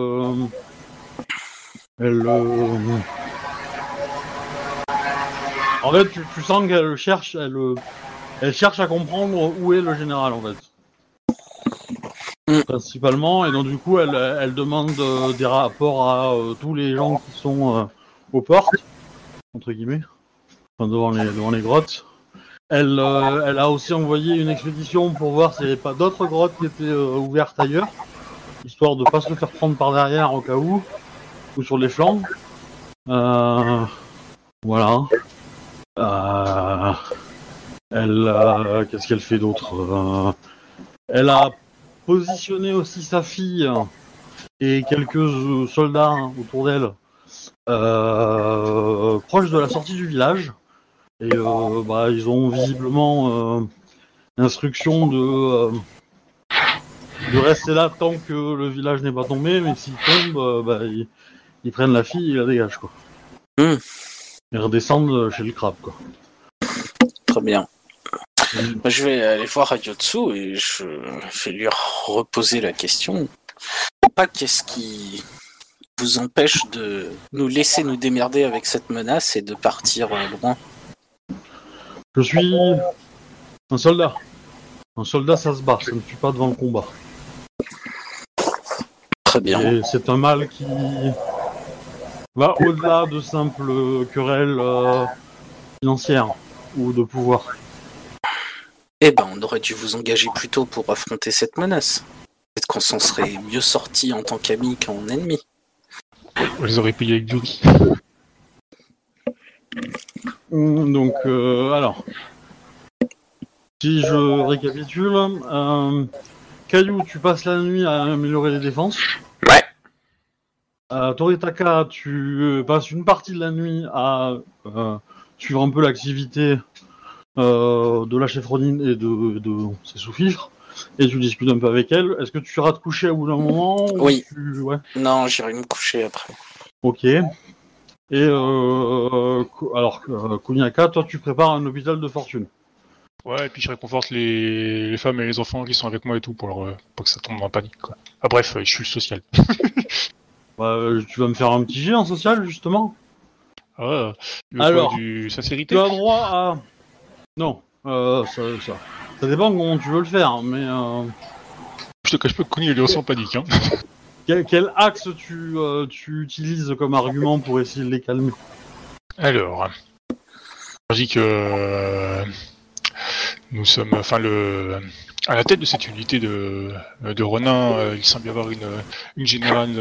En fait, tu sens qu'elle cherche, elle cherche à comprendre où est le général, en fait. Principalement, et donc du coup, elle demande des rapports à tous les gens qui sont aux portes, entre guillemets, enfin, devant les grottes. Elle a aussi envoyé une expédition pour voir s'il n'y avait pas d'autres grottes qui étaient ouvertes ailleurs, histoire de pas se faire prendre par derrière au cas où, ou sur les flancs. Voilà. Qu'est-ce qu'elle fait d'autre? Elle a positionné aussi sa fille et quelques soldats autour d'elle, proches de la sortie du village. Et ils ont visiblement instruction de rester là tant que le village n'est pas tombé, mais s'il tombe, ils prennent la fille et la dégagent, quoi. Et redescendent chez le crabe, quoi. Très bien. Je vais aller voir Ayotsu et je vais lui reposer la question. Pas qu'est-ce qui vous empêche de nous laisser nous démerder avec cette menace et de partir loin? Je suis un soldat. Un soldat, ça se bat, ça ne tue pas devant le combat. Très bien. Et c'est un mal qui va au-delà de simples querelles financières ou de pouvoir. Eh ben, on aurait dû vous engager plus tôt pour affronter cette menace. Peut-être qu'on s'en serait mieux sorti en tant qu'amis qu'en ennemi. On les aurait payés avec du riz. Donc, alors, si je récapitule, Caillou, tu passes la nuit à améliorer les défenses. Ouais. Toritaka, tu passes une partie de la nuit à suivre un peu l'activité de la chef Ronin et de ses sous-fifres, et tu discutes un peu avec elle. Est-ce que tu iras te coucher au bout d'un moment? Oui. Ouais. Non, j'irai me coucher après. Ok. Et Kuniaka, toi tu prépares un hôpital de fortune. Ouais, et puis je réconforte les femmes et les enfants qui sont avec moi et tout pour que ça tombe en panique, quoi. Ah bref, je suis le social. Tu vas me faire un petit jet en social, justement. Ah, alors, du sincérité. Tu as droit à... Non, ça dépend comment tu veux le faire, mais... Je te cache pas que Connie est aussi en panique, hein. Quel axe tu utilises comme argument pour essayer de les calmer? Alors, je dis que nous sommes, à la tête de cette unité de Ronin, il semble y avoir une générale,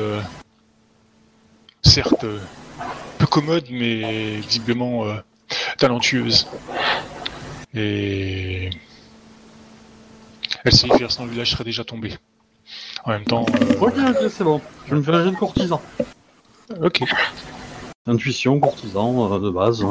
certes peu commode, mais visiblement talentueuse. Et elle sait faire sans le village serait déjà tombé. En même temps... Ok, c'est bon. Je vais me faire un jet de courtisan. Ok. Intuition, courtisan, de base.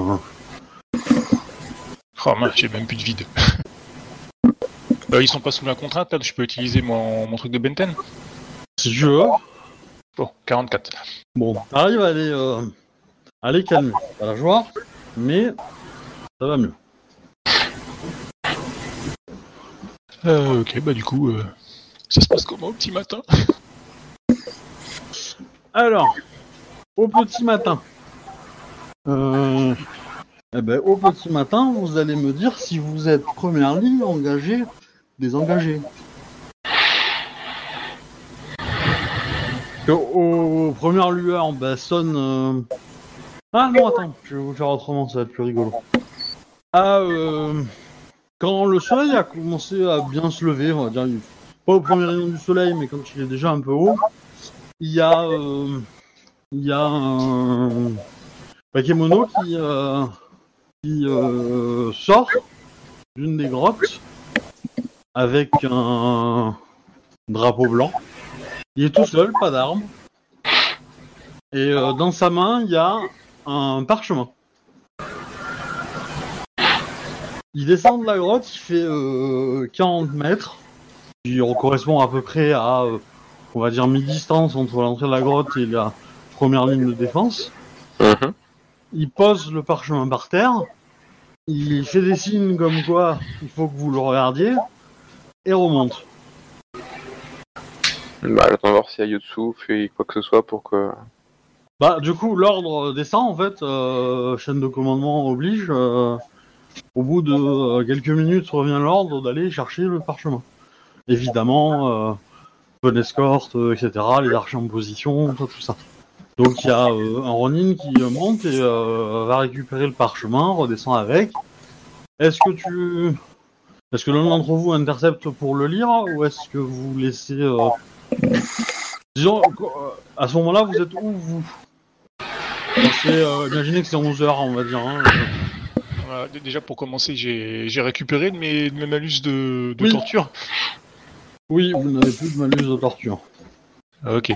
Oh mince, j'ai même plus de vide. Ils sont pas sous la contrainte, là, je peux utiliser mon truc de Benten. Si tu veux. Bon, 44. Bon, t'arrives à les calmer. Pas la joie, mais ça va mieux. Ok, bah du coup, ça se passe comment au petit matin? Alors, au petit matin. Au petit matin, vous allez me dire si vous êtes première ligne, engagé, désengagé. Aux premières lueurs, sonne... Ah non, attends, je vais vous faire autrement, ça va être plus rigolo. Quand le soleil a commencé à bien se lever, on va dire, pas au premier rayon du soleil, mais quand il est déjà un peu haut, il y a un Bakemono qui sort d'une des grottes avec un drapeau blanc. Il est tout seul, pas d'armes. Et dans sa main, il y a un parchemin. Il descend de la grotte, il fait 40 mètres, qui correspond à peu près à, on va dire, mi-distance entre l'entrée de la grotte et la première ligne de défense. Mhm. Il pose le parchemin par terre, il fait des signes comme quoi il faut que vous le regardiez, et remonte. Bah, j'attends de voir si Ayotsu fait quoi que ce soit pour que... Du coup, l'ordre descend, en fait, chaîne de commandement oblige, au bout de quelques minutes revient l'ordre d'aller chercher le parchemin. Évidemment, bonne escorte, etc., les archers en position, tout ça. Donc il y a un Ronin qui monte et va récupérer le parchemin, redescend avec. Est-ce que l'un d'entre vous intercepte pour le lire, ou est-ce que vous laissez... Disons, à ce moment-là, vous êtes où, vous? Imaginez que c'est 11h, on va dire. Hein. Voilà, déjà pour commencer, j'ai récupéré de mes malus de Oui. torture. Oui, vous n'avez plus de malus de torture. Ok.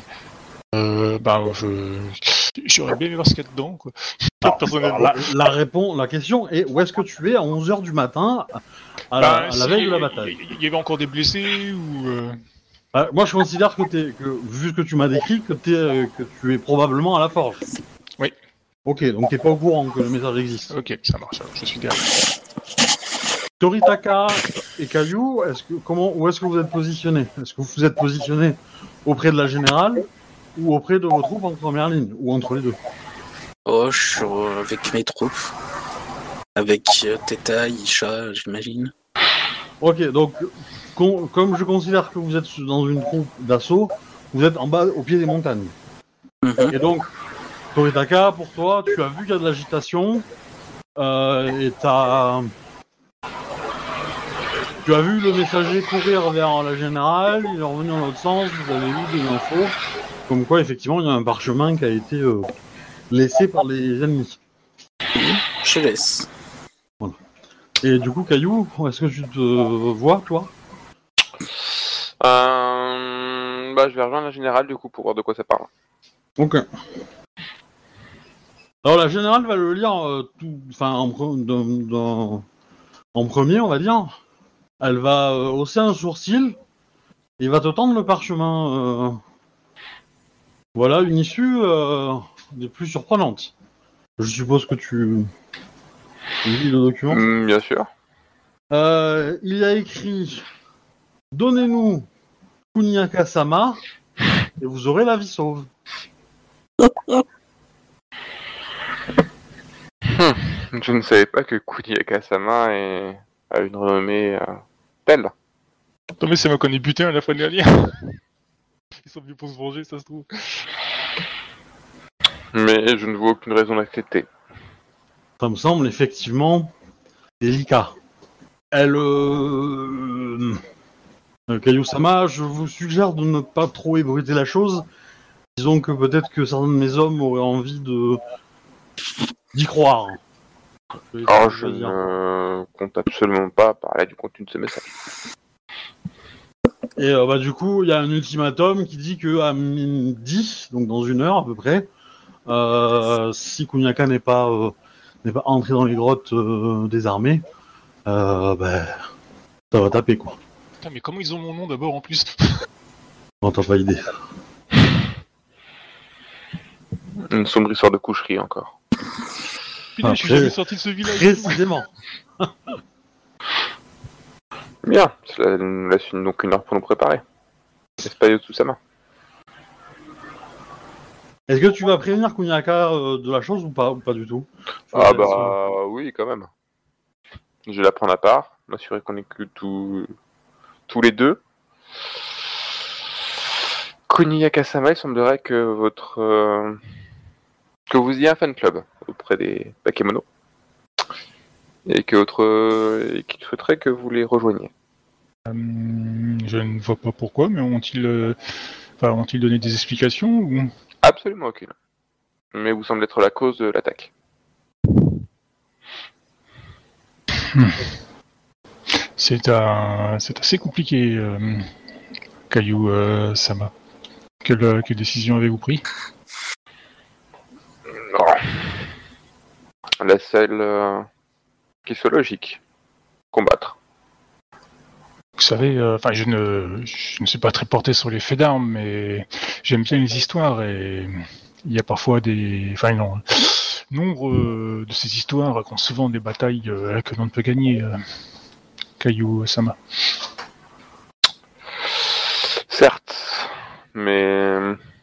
J'aurais bien aimé voir ce qu'il y a dedans, quoi. Personnellement. La question est, où est-ce que tu es à 11h du matin, à la veille de la bataille? Il y avait encore des blessés ou... Moi, je considère vu ce que tu m'as décrit, que tu es probablement à la forge. Oui. Ok, donc t'es pas au courant que le message existe. Ok, ça marche, alors je suis derrière. Toritaka et Caillou, où est-ce que vous êtes positionnés? Est-ce que vous êtes positionnés auprès de la générale ou auprès de vos troupes en première ligne, ou entre les deux? Oh, je suis avec mes troupes. Avec Teta, Isha, j'imagine. Ok, donc comme je considère que vous êtes dans une troupe d'assaut, vous êtes en bas, au pied des montagnes. Mhm. Et donc, Toritaka, pour toi, tu as vu qu'il y a de l'agitation, et tu as vu le messager courir vers la générale, il est revenu dans l'autre sens, vous avez eu des infos, comme quoi, effectivement, il y a un parchemin qui a été laissé par les ennemis. Je laisse. Et du coup, Caillou, est-ce que tu te vois, toi? Je vais rejoindre la générale du coup pour voir de quoi ça parle. Ok. Alors la générale va le lire en premier, on va dire. Elle va hausser un sourcil et va te tendre le parchemin. Voilà une issue des plus surprenantes. Je suppose que tu lis le document. Bien sûr. Il y a écrit « Donnez-nous Kuniaka-sama et vous aurez la vie sauve ». Je ne savais pas que Kuniaka-sama a une renommée telle. Non mais c'est moi qu'on est buté la fois dernière. Ils sont venus pour se venger, ça se trouve. Mais je ne vois aucune raison d'accepter. Ça me semble effectivement délicat. Kayu-sama, je vous suggère de ne pas trop ébruiter la chose. Disons que peut-être que certains de mes hommes auraient envie d'y croire. Alors je ne compte absolument pas parler du contenu de ce message. Et du coup, il y a un ultimatum qui dit que à midi, donc dans 1 heure à peu près, si Kuniaka n'est pas entré dans les grottes des armées, ça va taper quoi. Putain, mais comment ils ont mon nom d'abord en plus? Bon, t'as pas idée. Une sombre histoire de coucherie encore. Putain, je suis jamais sorti de ce village. Précisément. Bien, cela nous laisse donc 1 heure pour nous préparer. N'est-ce pas Yotsusama? Est-ce que tu vas prévenir Kuniaka de la chose ou pas du tout? Oui, quand même. Je vais la prendre à part, m'assurer qu'on est que tous les deux. Kuniaka-sama, il semblerait que que vous ayez un fan club auprès des Bakemono. Et qu'il souhaiterait que vous les rejoigniez. Je ne vois pas pourquoi, mais ont-ils donné des explications ou... Absolument aucune. Mais vous semblez être la cause de l'attaque. C'est assez compliqué, Caillou Sama. Quelle décision avez-vous pris? Non. La seule qui soit logique. Combattre. Vous savez, je ne suis pas très porté sur les faits d'armes, mais j'aime bien les histoires et il y a parfois nombre de ces histoires racontent souvent des batailles que l'on ne peut gagner, Caillou Sama. Certes, mais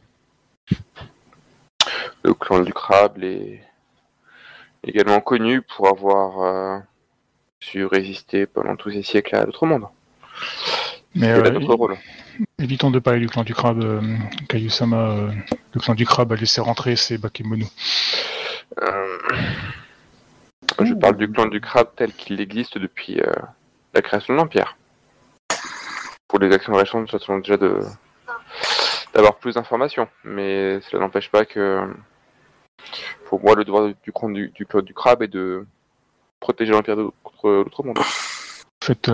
le clan du crabe est également connu pour avoir su résister pendant tous ces siècles à l'autre monde. Mais c'est notre rôle. Évitons de parler du clan du crabe, Caillou Sama. Le clan du crabe a laissé rentrer ses Bakemono. Je parle du clan du crabe tel qu'il existe depuis la création de l'Empire. Pour les actions récentes, j'attends déjà d'avoir plus d'informations, mais cela n'empêche pas que, pour moi, le devoir du clan du crabe est de protéger l'Empire contre l'autre monde. Faites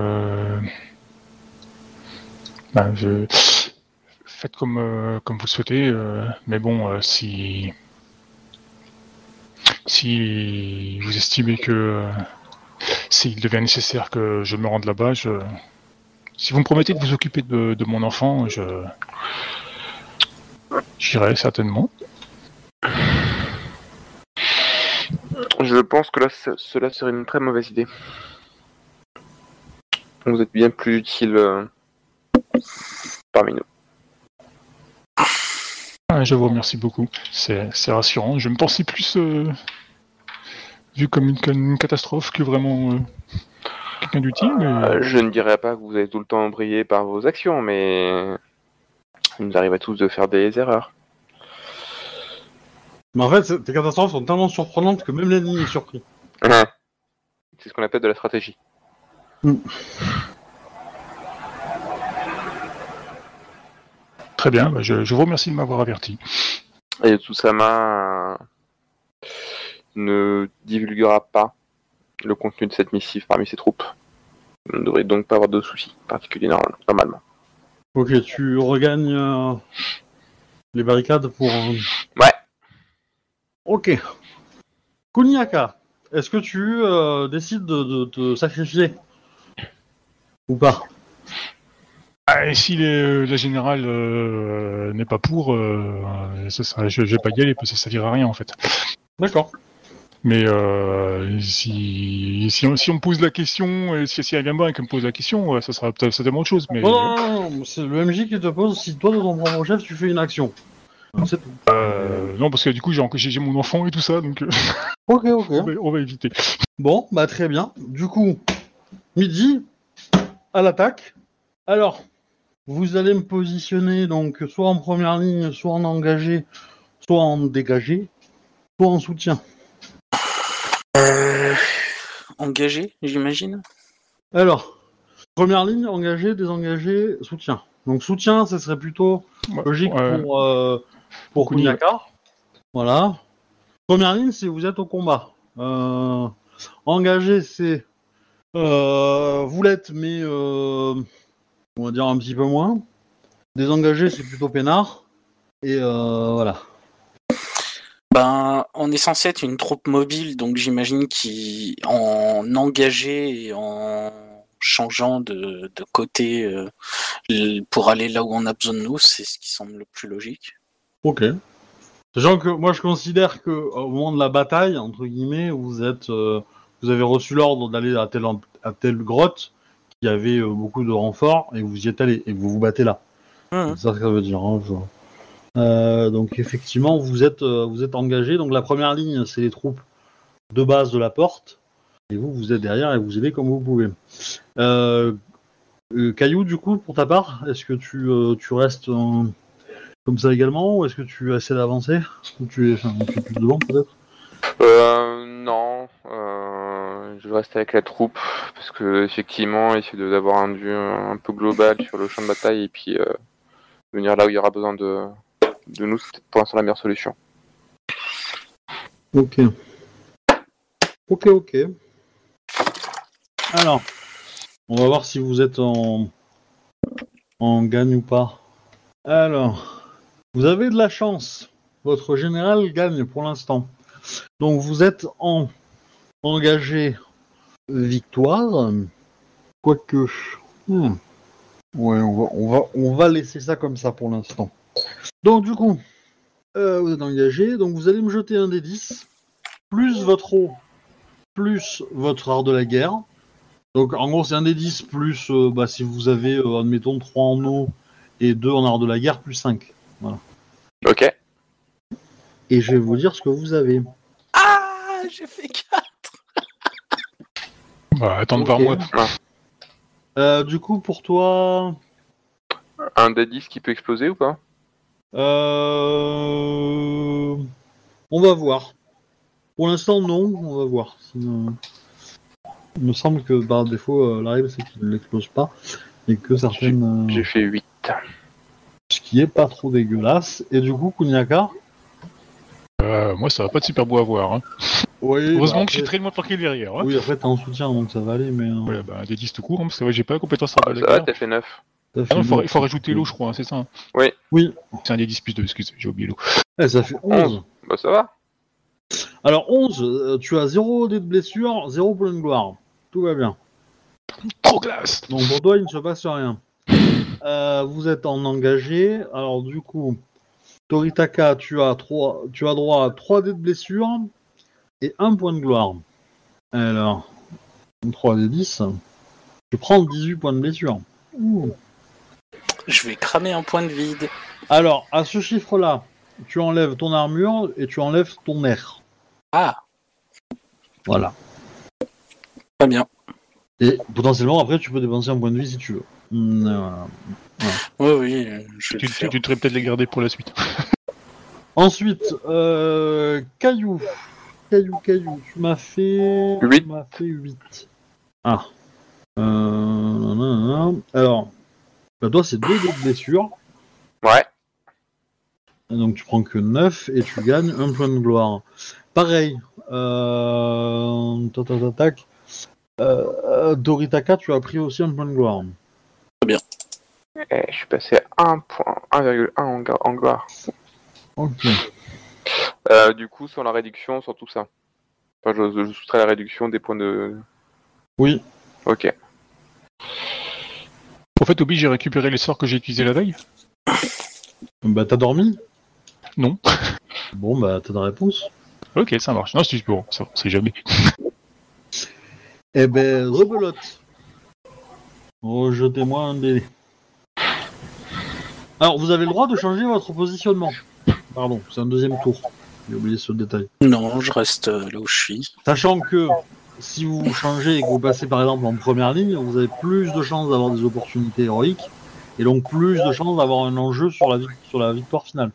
comme vous le souhaitez, mais bon, si vous estimez que s'il devient nécessaire que je me rende là-bas, si vous me promettez de vous occuper de mon enfant, j'irai certainement. Je pense que là, cela serait une très mauvaise idée. Vous êtes bien plus utile parmi nous. Je vous remercie beaucoup. C'est rassurant. Je me pensais plus vu comme une catastrophe que vraiment quelqu'un d'utile. Mais... je ne dirais pas que vous avez tout le temps brillé par vos actions, mais il nous arrive à tous de faire des erreurs. Mais en fait, tes catastrophes sont tellement surprenantes que même l'ennemi est surpris. C'est ce qu'on appelle de la stratégie. Très bien, je vous remercie de m'avoir averti. Et Yotsusama ne divulguera pas le contenu de cette missive parmi ses troupes. Vous ne devrez donc pas avoir de soucis particuliers normalement. Ok, tu regagnes les barricades pour... Ouais. Ok. Kuniaka, est-ce que tu décides de te sacrifier ou pas? Et si la générale n'est pas pour, je vais pas y aller parce que ça servira à rien en fait. D'accord. Mais si on me pose la question, si elle vient me voir et qu'elle me pose la question, ça sera peut-être autre chose. Mais Non, c'est le MJ qui te pose si toi de ton propre chef tu fais une action. C'est tout. non, parce que du coup j'ai mon enfant et tout ça, donc Ok. on va éviter. Bon, très bien. Du coup, midi, à l'attaque. Alors, vous allez me positionner donc soit en première ligne, soit en engagé, soit en dégagé, soit en soutien. Engagé, j'imagine. Alors, première ligne, engagé, désengagé, soutien. Donc soutien, ça serait plutôt logique pour Kuniaka. Voilà. Première ligne, c'est vous êtes au combat. Engagé, c'est vous l'êtes, mais on va dire un petit peu moins. Désengagé, c'est plutôt peinard. Et voilà. Ben, on est censé être une troupe mobile, donc j'imagine qu'en engagé et en changeant de côté pour aller là où on a besoin de nous, c'est ce qui semble le plus logique. Ok. Sachant que moi je considère que au moment de la bataille, entre guillemets, vous avez reçu l'ordre d'aller à telle grotte, qui avait beaucoup de renforts, et vous y êtes allé, et vous vous battez là. Mmh. C'est ça que ça veut dire. Hein, donc effectivement, vous êtes engagé. Donc la première ligne, c'est les troupes de base de la porte, et vous êtes derrière et vous aidez comme vous pouvez. Caillou, du coup, pour ta part, est-ce que tu restes comme ça également, ou est-ce que tu essaies d'avancer, ou tu es plus devant peut-être? Non, je reste avec la troupe parce que effectivement, essayer d'avoir un vue un peu global sur le champ de bataille et puis venir là où il y aura besoin de nous, c'est pour l'instant la meilleure solution. Ok. Alors, on va voir si vous êtes en gagne ou pas. Alors, vous avez de la chance. Votre général gagne pour l'instant. Donc vous êtes engagé victoire. Quoique. Ouais, on va laisser ça comme ça pour l'instant. Donc du coup, vous êtes engagé. Donc vous allez me jeter un des 10, plus votre eau, plus votre art de la guerre. Donc en gros c'est un des 10 plus si vous avez admettons 3 en eau et 2 en art de la guerre plus 5. Voilà. Ok. Et je vais vous dire ce que vous avez. Ah, j'ai fait 4. Bah, attends de Ok. voir moi. Du coup pour toi, Un des 10 qui peut exploser ou pas? on va voir. Pour l'instant non, on va voir. Sinon, il me semble que par défaut la règle c'est qu'il n'explose pas et que certaines... J'ai fait 8. Ce qui est pas trop dégueulasse. Et du coup Kuniaka, Moi, ça va pas de super beau à voir. Hein. oui, Heureusement bah, que je suis très loin tranquille derrière. Hein. Oui, après t'es en soutien donc ça va aller, mais... Voilà, bah, des 10 tout court, hein, parce que ouais, j'ai pas la compétence à Ça la va, guerre. t'as fait 9. ça Ah non, fait il faut rajouter l'eau, je crois, hein, c'est ça. Hein. Oui, C'est un des 10 plus 2, excusez, j'ai oublié l'eau. ça fait 11. Bah ça va. Alors 11, tu as 0 dés de blessure, 0 point de gloire. Tout va bien. Trop classe. Donc pour toi, il ne se passe rien. Vous êtes en engagé. Alors du coup, Toritaka, tu as droit à 3 dés de blessure et 1 point de gloire. Alors, 3 dés 10. Tu prends 18 points de blessure. Ouh. Je vais cramer un point de vide. Alors, à ce chiffre-là, tu enlèves ton armure et tu enlèves ton air. Ah, Voilà. pas bien. Et potentiellement, après, tu peux dépenser un point de vie si tu veux. Voilà. Oui, je vais Tu le faire. devrais peut-être les garder pour la suite. Ensuite, Caillou, tu m'as fait... 8. Tu m'as fait 8. Ah. Alors, bah toi, c'est 2 dés de blessure. Ouais. Donc, tu prends que 9 et tu gagnes 1 point de gloire. Pareil. Tac. Doritaka, tu as pris aussi 1 point de gloire. Je suis passé à 1,1 en gloire. Ok. Du coup, sur la réduction, sur tout ça. Enfin, je soustrais la réduction des points de... Oui. Ok. En fait, Obi, j'ai récupéré les sorts que j'ai utilisés la veille. Bah, t'as dormi? Non. Bon, bah, t'as de réponse. Ok, ça marche. Non, c'est bon, ça, on sait jamais. Eh ben, rebelote. Rejetez-moi un dé. Alors, vous avez le droit de changer votre positionnement. Pardon, c'est un deuxième tour. J'ai oublié ce détail. Non, je reste là où je suis. Sachant que si vous changez et que vous passez par exemple en première ligne, vous avez plus de chances d'avoir des opportunités héroïques et donc plus de chances d'avoir un enjeu sur la victoire finale.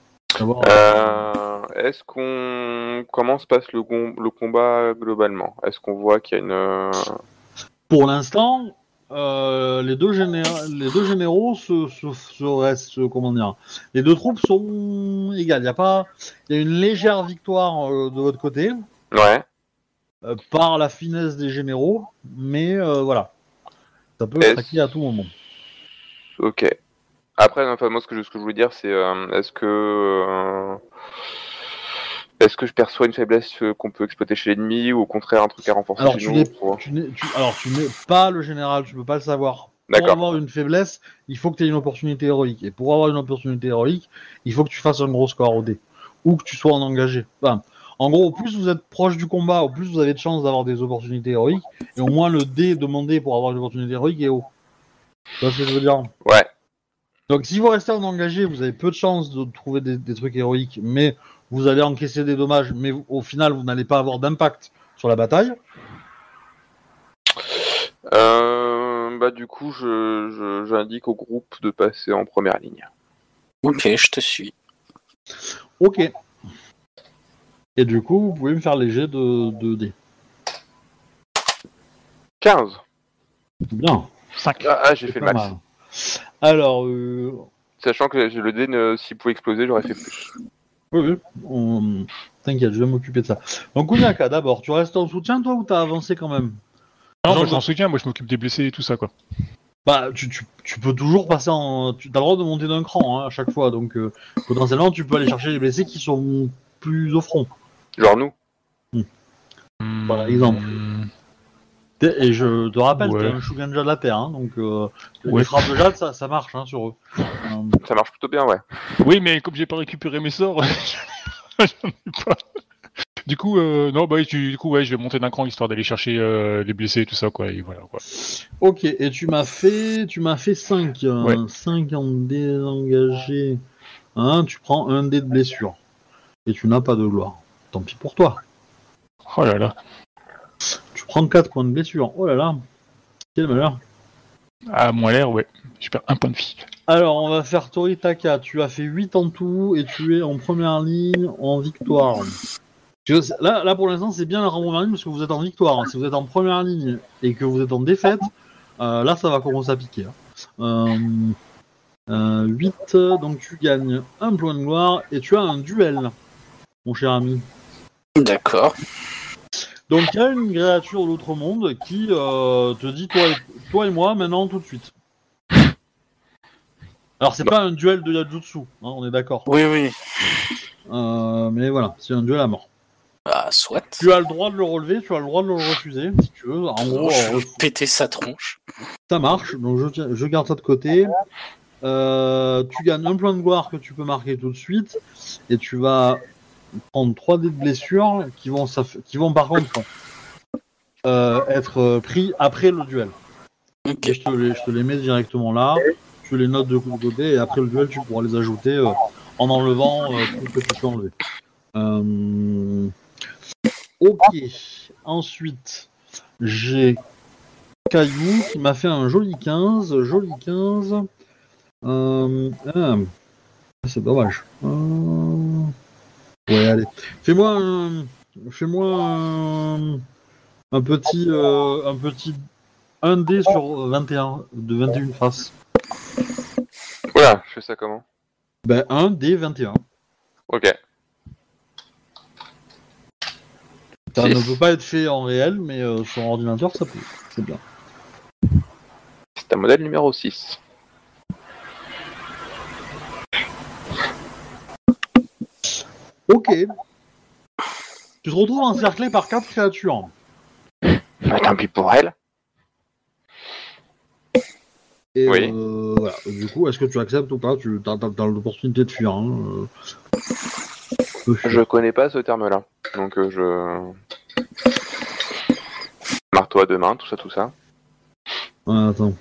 Est-ce qu'on... Comment se passe le combat globalement? Est-ce qu'on voit qu'il y a une... Pour l'instant, les deux généraux se restent, comment dire, les deux troupes sont égales. Il y a une légère victoire de votre côté Ouais. par la finesse des généraux, mais voilà, ça peut être acquis à tout moment. Ok. Après, enfin, moi, ce que je voulais dire, c'est est-ce que je perçois une faiblesse qu'on peut exploiter chez l'ennemi ou au contraire un truc à renforcer Alors, chez tu nous n'es, pour- tu n'es, tu- alors, tu n'es pas le général, tu peux pas le savoir. Pour D'accord. avoir une faiblesse, il faut que tu aies une opportunité héroïque. Et pour avoir une opportunité héroïque, il faut que tu fasses un gros score au dé. Ou que tu sois en engagé. Enfin, en gros, au plus vous êtes proche du combat, au plus vous avez de chances d'avoir des opportunités héroïques. Et au moins le dé demandé pour avoir une opportunité héroïque est haut. Tu vois ce que je veux dire? Ouais. Donc si vous restez en engagé, vous avez peu de chances de trouver des trucs héroïques, mais vous allez encaisser des dommages, mais au final, vous n'allez pas avoir d'impact sur la bataille. Bah du coup, j'indique au groupe de passer en première ligne. Ok, je te suis. Ok. Et du coup, vous pouvez me faire léger de dés. 15. Bien. 5. J'ai C'est fait le pas max. mal. Alors, Sachant que le dé, s'il pouvait exploser, j'aurais fait plus. oui, t'inquiète, je vais m'occuper de ça. Donc, Kunyaka, d'abord, tu restes en soutien, toi, ou t'as avancé quand même? Non, Genre moi de- je m'en souviens, moi je m'occupe des blessés et tout ça, quoi. Bah, tu peux toujours passer en. Tu as le droit de monter d'un cran à chaque fois, donc potentiellement, tu peux aller chercher les blessés qui sont plus au front, Genre nous. par exemple. Et je te rappelle, t'es Ouais. un Shuganja de la Terre, hein, donc Ouais. les frappes de jade, ça marche hein, sur eux. Ça marche plutôt bien, ouais. Oui, mais comme j'ai pas récupéré mes sorts, j'en ai pas. Du coup, non, bah, du coup, ouais, je vais monter d'un cran histoire d'aller chercher les blessés et tout ça, quoi. Et voilà, quoi. Ok, et tu m'as fait 5. Ouais. 5 en désengagé. Hein, tu prends un dé de blessure. Et tu n'as pas de gloire. Tant pis pour toi. Oh là là. Tu prends 4 points de blessure. Oh là là. Quel malheur. À moins l'air, ouais. Je perds 1 point de vie. Alors, on va faire Toritaka. Tu as fait 8 en tout et tu es en première ligne en victoire. Là, pour l'instant, c'est bien la première ligne parce que vous êtes en victoire. Hein. Si vous êtes en première ligne et que vous êtes en défaite, là, ça va commencer à piquer. Hein. 8, donc tu gagnes un point de gloire et tu as un duel, mon cher ami. D'accord. Donc il y a une créature de l'autre monde qui te dit toi et moi maintenant tout de suite. Alors c'est pas un duel de Yajutsu, hein, on est d'accord. Oui, oui. Mais voilà, c'est un duel à mort. Ah, soit. Tu as le droit de le relever, tu as le droit de le refuser si tu veux. En gros, Je vais péter sa tronche. ça marche, donc je garde ça de côté. Tu gagnes un point de gloire que tu peux marquer tout de suite et tu vas prendre 3 dés de blessure qui vont par contre être pris après le duel. Ok. Et je te les mets directement là, tu les notes de côté et après le duel tu pourras les ajouter en enlevant tout ce que tu peux enlever. Ok, ensuite j'ai Caillou qui m'a fait un joli 15. C'est dommage. Ouais, allez. Fais-moi un petit 1D sur 21 de 21 faces. Voilà, je fais ça comment? Ben 1D 21. Ok. Ça Six. ne peut pas être fait en réel, mais sur ordinateur ça peut. C'est bien. C'est un modèle numéro 6. Ok. Tu te retrouves encerclé par 4 créatures. Bah, tant pis pour elle. Et Oui. voilà. Du coup, est-ce que tu acceptes ou pas? Tu as l'opportunité de fuir. Hein. Tu peux fuir. Je connais pas ce terme-là. Donc je... Marteau à deux mains, tout ça. Ouais, attends.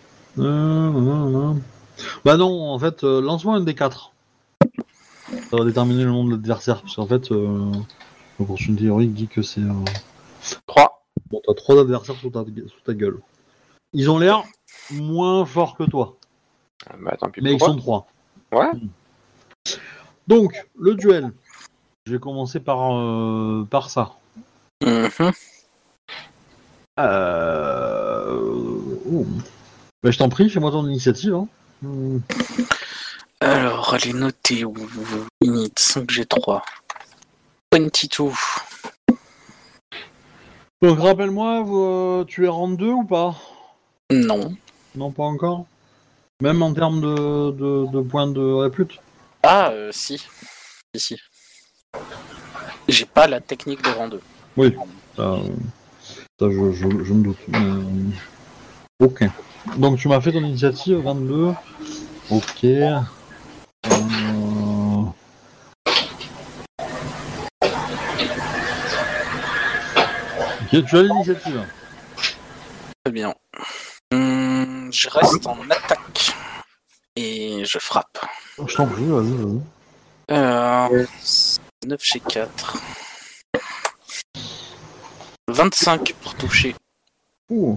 Bah non, en fait, lance-moi un des 4. Ça va déterminer le nombre de l'adversaire. Parce qu'en fait, l'opportunité théorique dit que c'est... 3. Bon, t'as 3 adversaires sous ta gueule. Ils ont l'air moins forts que toi. Bah tant pis Mais ils pour sont 3. Ouais. Donc, le duel. Je vais commencer par ça. Mhm. Oh. Bah, je t'en prie, fais-moi ton initiative. Hein. Alors, elle est notée. Init 5G3. 22. Donc, rappelle-moi, tu es rang 2 ou pas? Non. Non, pas encore. Même en termes de points de répute. Ah, si. Si. J'ai pas la technique de rang 2. Oui, ça je me doute. Ok. Donc tu m'as fait ton initiative, 22. Ok. Ok, tu as l'initiative. Très bien. Je reste en attaque. Et je frappe. Je t'en prie, vas-y. 9 chez 4. 25 pour toucher. Ouh.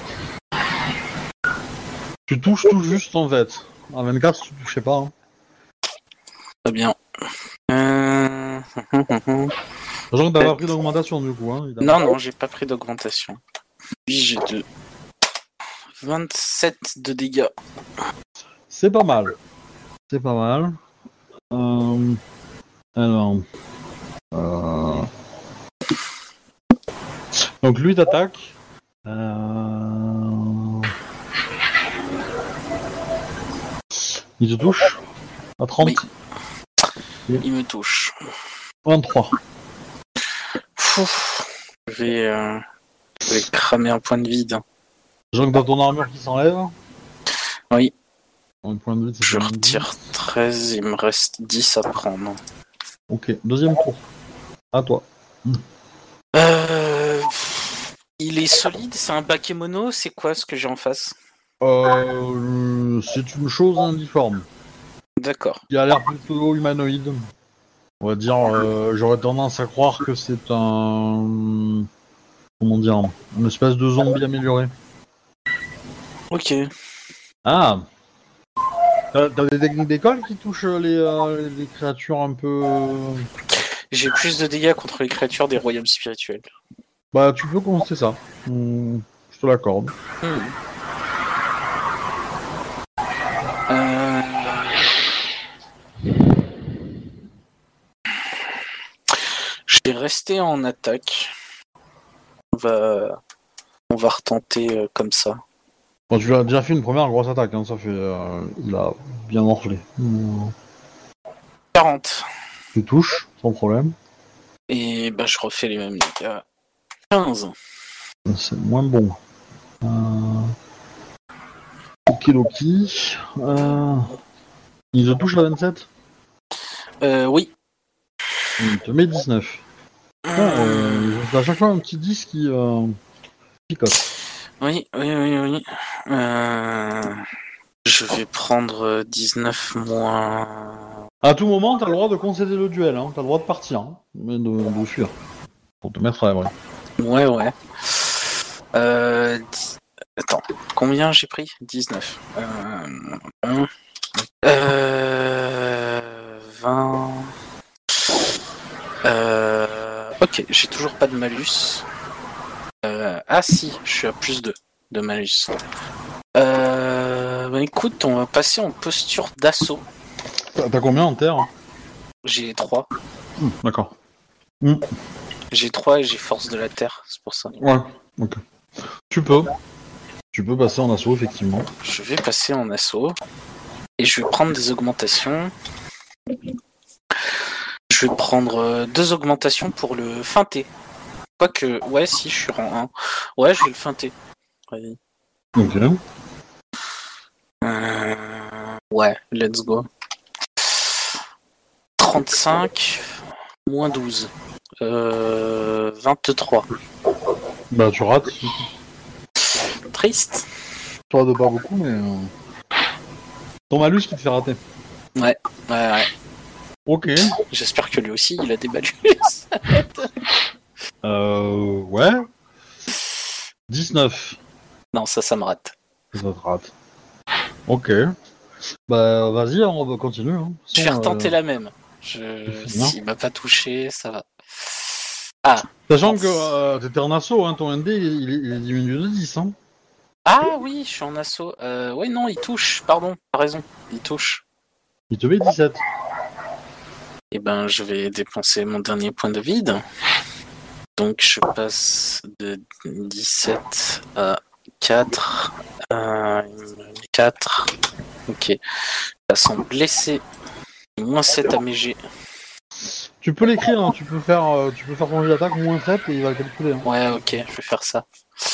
Tu touches tout juste en fait. À 24, tu touchais pas. Hein. Très bien. Sachant que t'as pas pris d'augmentation du coup. Hein, non, j'ai pas pris d'augmentation. Puis j'ai 27 de dégâts. C'est pas mal. Alors. Donc lui t'attaque. Il te touche à 30. Oui. Il me touche. 23. Je vais cramer un point de vide. Sachant que t'as ton armure qui s'enlève. Oui. Un point de vide, c'est Je pas retire 13, il me reste 10 à prendre. Ok, deuxième tour. À toi. Il est solide, c'est un bakemono, c'est quoi ce que j'ai en face? C'est une chose indiforme. D'accord. Il a l'air plutôt humanoïde. On va dire, j'aurais tendance à croire que c'est un... Comment dire? Une espèce de zombie amélioré. Ok. Ah! T'as des techniques d'école qui touchent les créatures un peu... J'ai plus de dégâts contre les créatures des royaumes spirituels. Bah, tu peux commencer ça. Je te l'accorde. Je vais rester en attaque. On va retenter comme ça. Bon, tu as déjà fait une première grosse attaque, hein, ça fait... il a bien morflé. 40. Tu touches, sans problème. Et bah je refais les mêmes dégâts. 15. C'est moins bon. Okidoki. Il te touche à 27? Oui. Il te met 19. À chaque fois un petit 10 qui picote. Oui. Je vais prendre 19 moins... À tout moment, t'as le droit de concéder le duel, hein. T'as le droit de partir, hein. Mais de fuir. Pour te mettre à l'abri. Ouais. Attends, combien j'ai pris? 19. 20... Ok, j'ai toujours pas de malus. Ah si, je suis à plus 2 de malus. Bah écoute, on va passer en posture d'assaut. T'as combien en terre? J'ai 3. D'accord. J'ai 3 et j'ai force de la terre, c'est pour ça. Ouais, ok. Tu peux passer en assaut, effectivement. Je vais passer en assaut. Et je vais prendre des augmentations. Je vais prendre 2 augmentations pour le feinter. Quoique, ouais, si, je suis rang 1. Ouais, je vais le feinter. Vas-y. Ok. Ouais, let's go. 35, moins 12. 23. Bah, tu rates. Triste. Toi de pas beaucoup, mais... Ton malus qui te fait rater. Ouais. Ok. J'espère que lui aussi, il a des malus. Ouais. 19. Non, ça me rate. Ça te rate. Ok. Bah, vas-y, on va continuer. Hein. Je vais retenter la même. S'il m'a pas touché, ça va. Ah. Sachant que t'étais en assaut, hein, ton ND il est diminué de 10. Hein. Ah oui, je suis en assaut. Ouais, non, il touche, pardon, t'as raison. Il touche. Il te met 17. Eh ben, je vais dépenser mon dernier point de vide. Donc, je passe de 17 à 4. 4. Ok. Ça sent blessé. Moins 7 à mes G. Tu peux l'écrire, hein, tu peux faire ton jet d'attaque moins 7 et il va le calculer. Hein. Ouais, ok, je vais faire ça.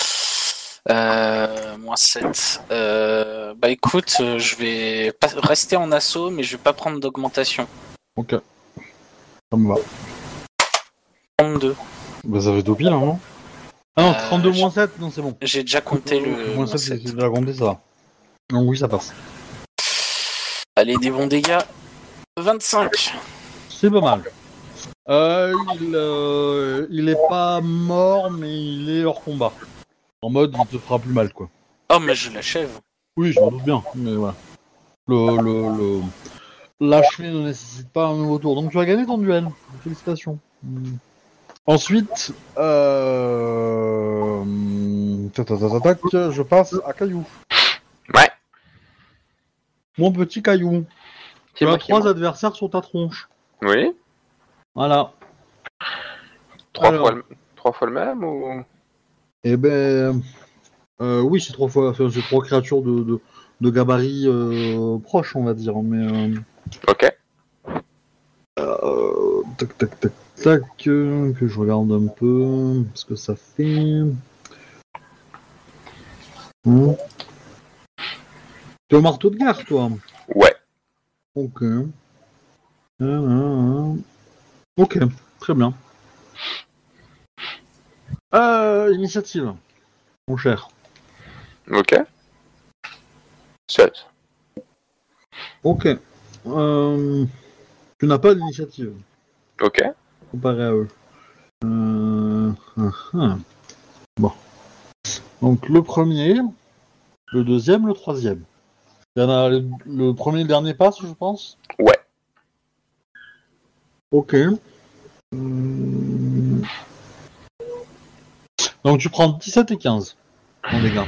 Moins 7. Bah écoute, je vais rester en assaut, mais je vais pas prendre d'augmentation. Ok. Ça me va. 32. Bah ça fait tout pile, hein, non? Ah non, 32 moins 7, non c'est bon. J'ai déjà compté le Moins 7, c'est déjà compté, ça va. Donc oui, ça passe. Allez, des bons dégâts. 25. C'est pas mal. Il est pas mort, mais il est hors combat. En mode, il te fera plus mal, quoi. Oh, mais je l'achève. Oui, je m'en doute bien, mais voilà. L'achever ne nécessite pas un nouveau tour. Donc tu as gagné ton duel. Félicitations. Ensuite, je passe à Caillou. Ouais. Mon petit Caillou. Tu as 3 adversaires sur ta tronche. Oui. Voilà. Trois fois le même ou... Eh ben, oui, c'est 3 fois, enfin, c'est 3 créatures de gabarit proche, on va dire. Mais Ok. tac, tac, tac, tac, que je regarde un peu ce que ça fait. Tu es au marteau de guerre, toi? Ouais. Ok. Ok, très bien. Initiative, mon cher. Ok. 7. Ok. Tu n'as pas d'initiative, Ok. comparé à eux. Bon. Donc le premier, le deuxième, le troisième. Il y en a le premier et le dernier passe, je pense. Ouais. Ok. Donc tu prends 17 et 15 en dégâts.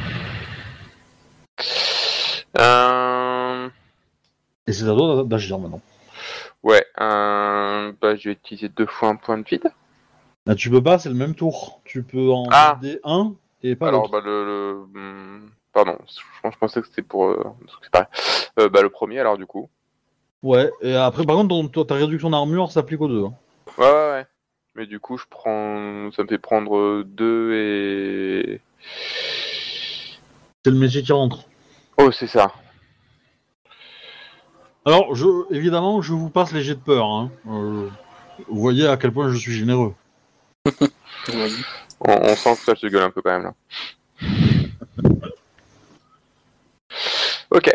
Et c'est à toi d'agir maintenant. Ouais. Bah, je vais utiliser 2 fois un point de vide. Là, tu peux pas, c'est le même tour. Tu peux en Ah. vider un et pas Alors, l'autre. bah, pardon. Je pensais que c'était pour... c'est pareil. Bah, le premier, alors, du coup. Ouais, et après, par contre, ta réduction d'armure s'applique aux deux. Hein. Ouais. Mais du coup, ça me fait prendre 2 et... C'est le métier qui rentre. Oh, c'est ça. Alors, évidemment, je vous passe les jets de peur. Hein. Vous voyez à quel point je suis généreux. Oui. On sent que ça se gueule un peu quand même, là. Ok.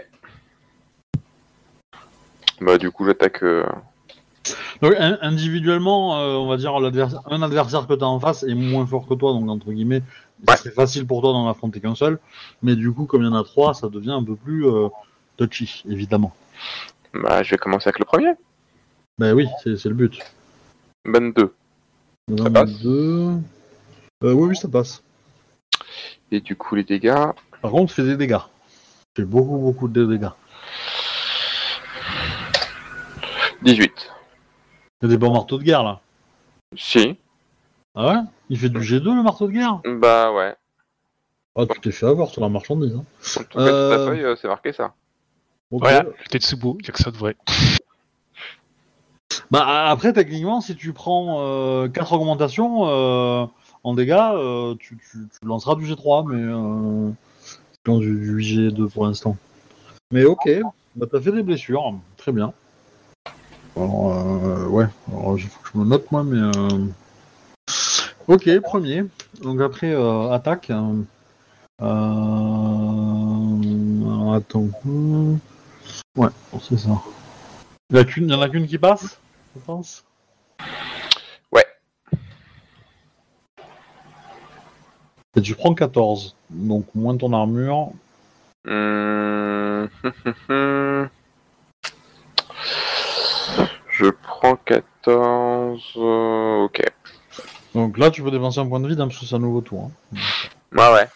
Bah, du coup, j'attaque... Donc, individuellement, on va dire un adversaire que tu as en face est moins fort que toi, donc entre guillemets, ça serait facile pour toi d'en affronter qu'un seul. Mais du coup, comme il y en a 3, ça devient un peu plus touchy, évidemment. Bah, je vais commencer avec le premier. Ben oui, c'est le but. 22. Ça passe. 2. Oui, ça passe. Et du coup, les dégâts... Par contre, fais des dégâts. Fais beaucoup de dégâts. 18. T'as des bons marteaux de guerre, là. Si. Ah ouais? Il fait du G2, le marteau de guerre? Bah, ouais. Ah, tu t'es fait avoir sur la marchandise. Hein. En tout cas, sur ta feuille, c'est marqué ça. Ok. Voilà, le Tetsubo, il n'y a que ça de vrai. Bah après, techniquement, si tu prends 4 augmentations en dégâts, tu lanceras du G3, mais c'est du G2 pour l'instant. Mais ok, bah t'as fait des blessures, très bien. Alors, ouais, alors, il faut que je me note moi, mais... Ok, premier. Donc après, attaque. Alors, attends. Ouais, c'est ça. Il y en a qu'une qui passe, je pense. Ouais. Et tu prends 14, donc moins ton armure. Je prends 14... ok. Donc là, tu peux dépenser un point de vide, hein, parce que c'est un nouveau tour. Hein. Ouais.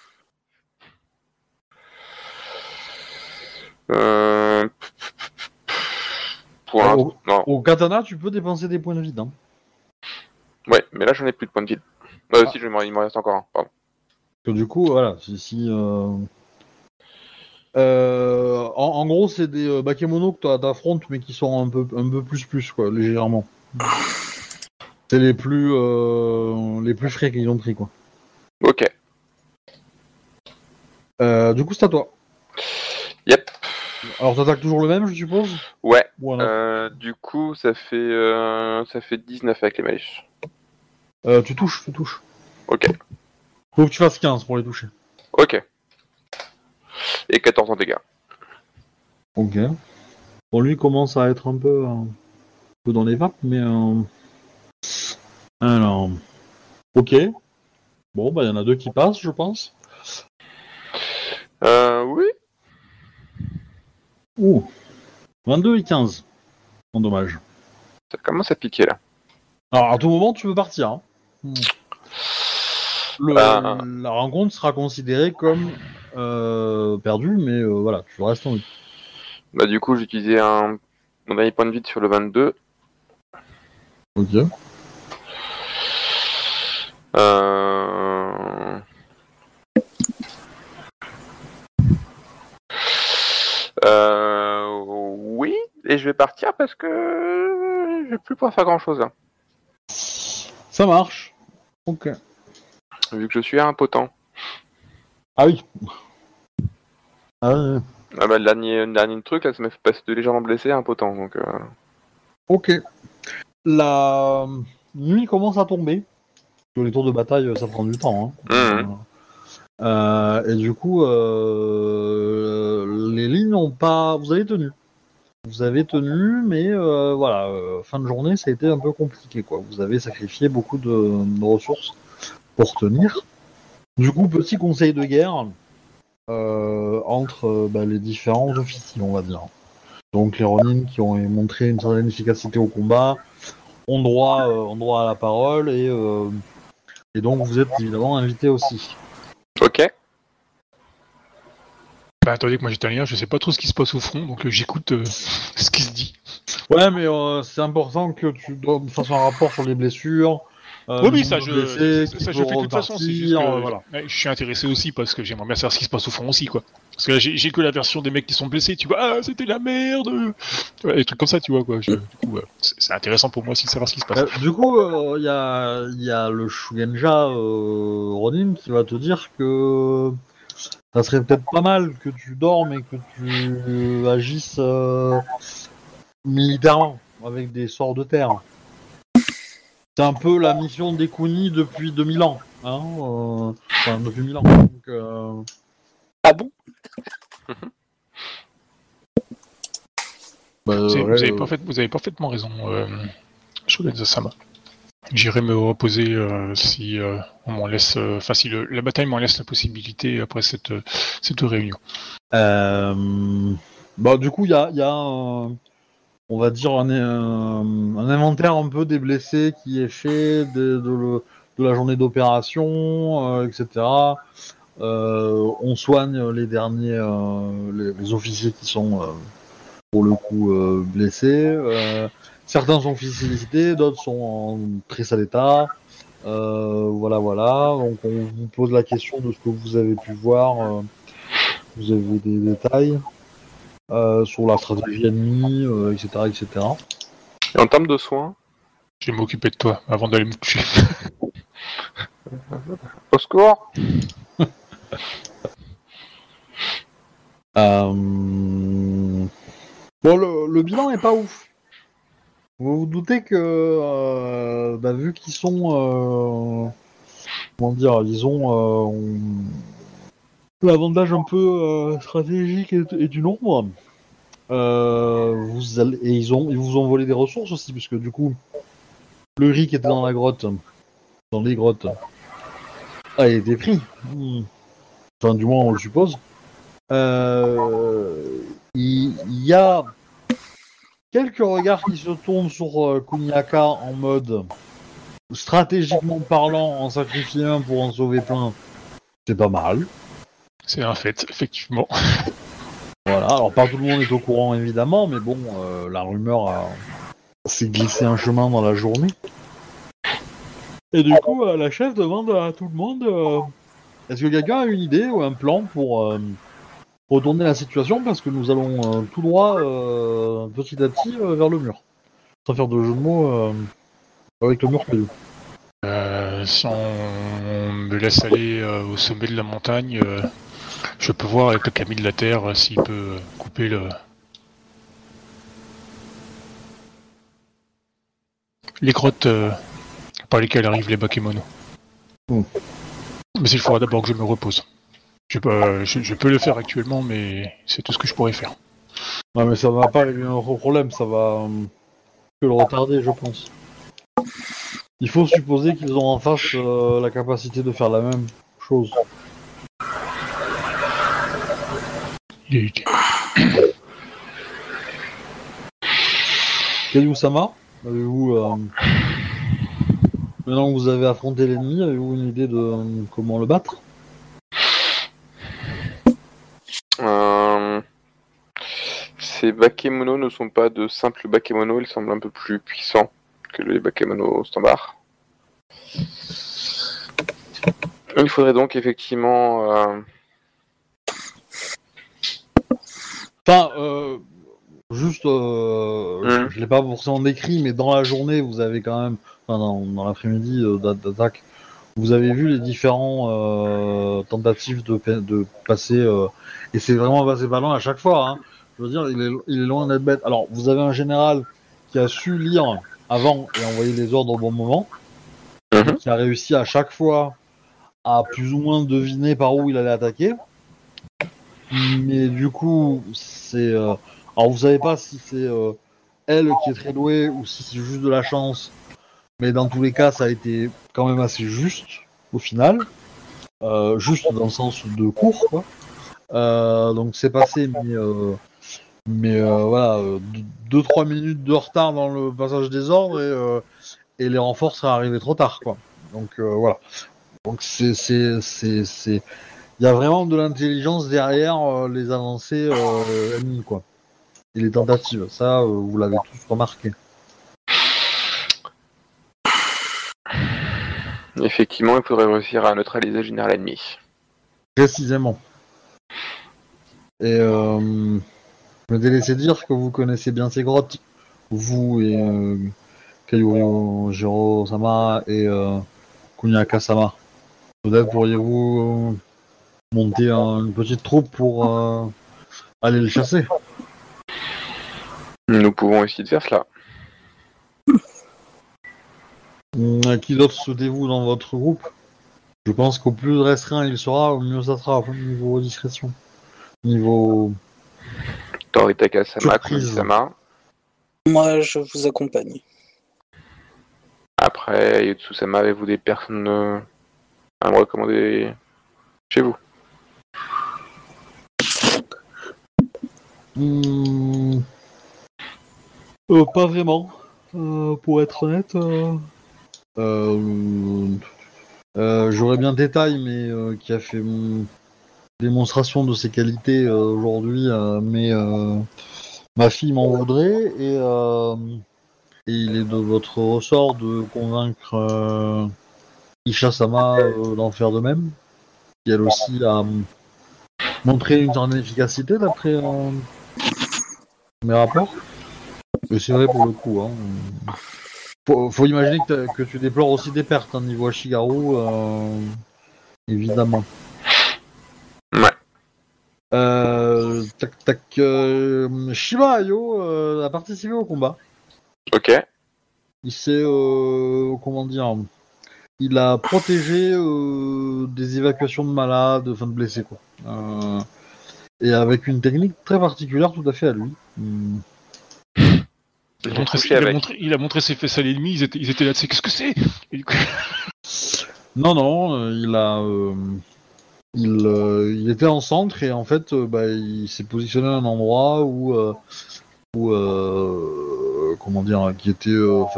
Pour un... Non. Au katana, tu peux dépenser des points de vide. Hein. Ouais, mais là, j'en ai plus de points de vide. Si, il m'en reste encore un, pardon. Que du coup, voilà, En gros, c'est des bakemonos que t'affrontes, mais qui sont un peu plus, quoi, légèrement. C'est les plus frais qu'ils ont pris, quoi. Ok. Du coup, c'est à toi. Yep. Alors, t'attaques toujours le même, je suppose. Ouais. Ou un autre Du coup, ça fait 19 avec les malus. Tu touches. Ok. Faut que tu fasses 15 pour les toucher. Ok. Et 14 en dégâts. Ok. Bon, lui commence à être un peu dans les vapes, mais... Alors... Ok. Bon, bah, il y en a 2 qui passent, je pense. Oui. Ouh. 22 et 15. En dommage. Ça commence à piquer là. Alors, à tout moment, tu peux partir. Hein. Ah. La rencontre sera considérée comme perdue, mais voilà, tu restes en vie. Bah du coup, j'ai utilisé mon dernier point de vide sur le 22. Ok. Oui, et je vais partir parce que je vais plus pouvoir faire grand chose là. Ça marche. Ok. Vu que je suis impotent. Ah oui. Ah ouais. Ah bah, le dernier truc là, ça m'a fait passer de légèrement blessé à impotent donc. Ok. La nuit commence à tomber. Sur les tours de bataille, ça prend du temps. Hein. Et du coup, les lignes n'ont pas. Vous avez tenu. Vous avez tenu, mais voilà, fin de journée, ça a été un peu compliqué, quoi. Vous avez sacrifié beaucoup de ressources pour tenir. Du coup, petit conseil de guerre entre les différents officiers, on va dire. Donc les Ronin qui ont montré une certaine efficacité au combat ont droit à la parole et donc vous êtes évidemment invités aussi. Ok. Bah attendez que moi j'étais lien, je sais pas trop ce qui se passe au front, donc j'écoute ce qui se dit. Ouais, mais c'est important que tu fasses un rapport sur les blessures. Oui, ça je blessés, fais de toute façon, c'est juste que voilà. je suis intéressé aussi parce que j'aimerais bien savoir ce qui se passe au front aussi, quoi. Parce que là, j'ai que la version des mecs qui sont blessés, tu vois, ah c'était la merde, ouais, des trucs comme ça, tu vois, quoi. Du coup, c'est intéressant pour moi aussi de savoir ce qui se passe. Du coup, il y a le Shugenja Ronin qui va te dire que ça serait peut-être pas mal que tu dormes et que tu agisses militairement avec des sorts de terre. C'est un peu la mission des Kuni depuis 2000 ans. Hein, enfin, depuis 1000 ans. Donc, Ah bon? Vous avez parfaitement raison, Shogun-sama. J'irai me reposer si on m'en laisse, si la bataille m'en laisse la possibilité après cette réunion. Du coup, il y a on va dire un inventaire un peu des blessés qui est fait de la journée d'opération, etc. On soigne les derniers, les officiers qui sont pour le coup blessés. Certains sont félicités, d'autres sont en très sale état. Voilà. Donc on vous pose la question de ce que vous avez pu voir. Vous avez des détails sur la stratégie ennemie, etc. Et en termes de soins, Je vais m'occuper de toi avant d'aller me coucher. au secours. Bon, le bilan est pas ouf. Vous vous doutez que, vu qu'ils sont, comment dire, ils ont l'avantage un peu stratégique et du nombre. Ils vous ont volé des ressources aussi, puisque du coup, le riz qui était dans la grotte, dans les grottes, a été pris. Enfin, du moins, on le suppose. Il y a quelques regards qui se tournent sur Kunyaka en mode stratégiquement parlant, en sacrifier un pour en sauver plein, c'est pas mal. C'est un fait, effectivement. Voilà, alors pas tout le monde est au courant évidemment, mais bon, la rumeur s'est glissée un chemin dans la journée. Et du coup, la chef demande à tout le monde est-ce que quelqu'un a une idée ou un plan pour retourner la situation parce que nous allons tout droit, petit à petit, vers le mur. Sans faire de jeu de mots avec le mur prévu. Si on me laisse aller au sommet de la montagne, je peux voir avec le Kami de la Terre s'il peut couper les grottes par lesquelles arrivent les bakemonos. Mais il faudra d'abord que je me repose. Je peux le faire actuellement, mais c'est tout ce que je pourrais faire. Non mais ça va pas régler un problème, ça va que le retarder, je pense. Il faut supposer qu'ils ont en face la capacité de faire la même chose. Kayu-sama, avez-vous maintenant que vous avez affronté l'ennemi, avez-vous une idée de comment le battre? Ces bakemonos ne sont pas de simples bakemonos, ils semblent un peu plus puissants que les bakemonos standards. Il faudrait donc effectivement... Enfin, juste, je l'ai pas forcément décrit, mais dans la journée, vous avez quand même, enfin, dans l'après-midi d'attaque, vous avez vu les différents tentatives de passer, et c'est vraiment passé pas loin à chaque fois. Hein. Je veux dire, il est loin d'être bête. Alors, vous avez un général qui a su lire avant et envoyer les ordres au bon moment, qui a réussi à chaque fois à plus ou moins deviner par où il allait attaquer. Mais du coup, c'est... alors vous savez pas si c'est elle qui est très douée ou si c'est juste de la chance. Mais dans tous les cas, ça a été quand même assez juste, au final. Juste dans le sens de court, quoi. Donc c'est passé, mais voilà, 2-3 minutes de retard dans le passage des ordres et les renforts seraient arrivés trop tard, quoi. Donc voilà. Donc c'est il y a vraiment de l'intelligence derrière les avancées ennemies, quoi. Et les tentatives, ça, vous l'avez tous remarqué. Effectivement, il faudrait réussir à neutraliser le général ennemi. Précisément. Et je me délaissez dire que vous connaissez bien ces grottes, vous et Kayo-Jiro-sama et Kunyaka-sama. Peut-être pourriez-vous monter une petite troupe pour aller le chasser. Nous pouvons essayer de faire cela. Qui d'autre souhaitez-vous dans votre groupe? Je pense qu'au plus restreint il sera, au mieux ça sera, niveau discrétion. Niveau... Toritaka-sama, Kunisama. Moi, je vous accompagne. Après, Yotsu-sama, avez-vous des personnes à me recommander chez vous? Pas vraiment, pour être honnête. J'aurais bien détail, mais qui a fait démonstration de ses qualités aujourd'hui, mais ma fille m'en voudrait et il est de votre ressort de convaincre Isha-sama d'en faire de même. Qui elle aussi a montré une certaine efficacité d'après mes rapports. Et c'est vrai pour le coup. Hein. Faut imaginer que tu déplores aussi des pertes hein, niveau Ashigaru, évidemment. Ouais. Shiba Ayo a participé au combat. Ok. Il s'est, comment dire, il a protégé des évacuations de malades, enfin de blessés quoi. Et avec une technique très particulière tout à fait à lui. Il a montré ses fesses à l'ennemi, ils étaient là, tu sais, qu'est-ce que c'est? Non, il était en centre et en fait, il s'est positionné à un endroit où comment dire, qui était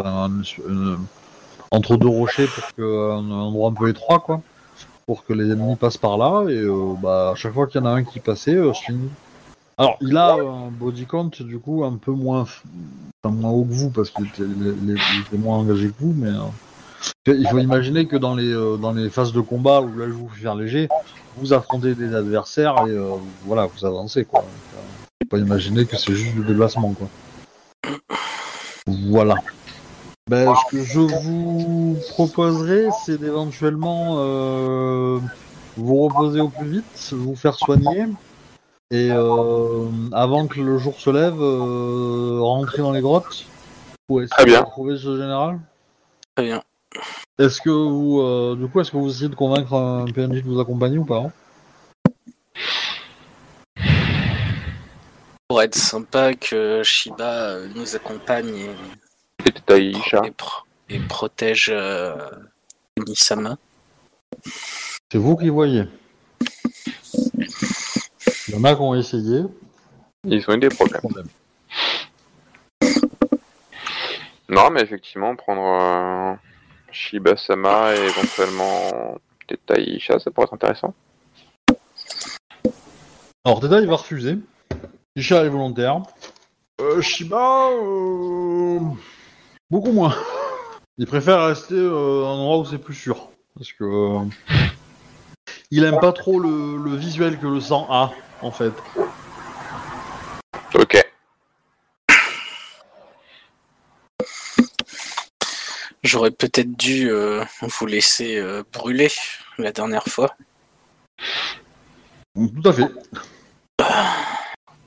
entre deux rochers pour que un endroit un peu étroit quoi, pour que les ennemis passent par là et à chaque fois qu'il y en a un qui passait, swing. Alors il a un body count du coup un peu moins haut que vous parce qu'il était moins engagé que vous, mais Il faut imaginer que dans les phases de combat où là je vous fais faire léger, vous affrontez des adversaires et voilà, vous avancez quoi. Faut pas imaginer que c'est juste du déplacement quoi. Voilà. Ben, ce que je vous proposerais, c'est d'éventuellement vous reposer au plus vite, vous faire soigner, et avant que le jour se lève, rentrer dans les grottes pour essayer de retrouver ce général. Très bien. Est-ce que vous, du coup, est-ce que vous essayez de convaincre un PNJ de vous accompagner ou pas hein? Pour être sympa que Shiba nous accompagne et protège Nisama. C'est vous qui voyez. Il y en a qui ont essayé. Ils ont eu des problèmes. Non, mais effectivement, prendre Shiba-sama et éventuellement Teta Isha, ça pourrait être intéressant. Alors Teta, il va refuser. Isha est volontaire. Shiba, beaucoup moins. Il préfère rester à un endroit où c'est plus sûr. Parce que il aime pas trop le visuel que le sang a, en fait. Ok. J'aurais peut-être dû vous laisser brûler la dernière fois. Tout à fait. Hein ?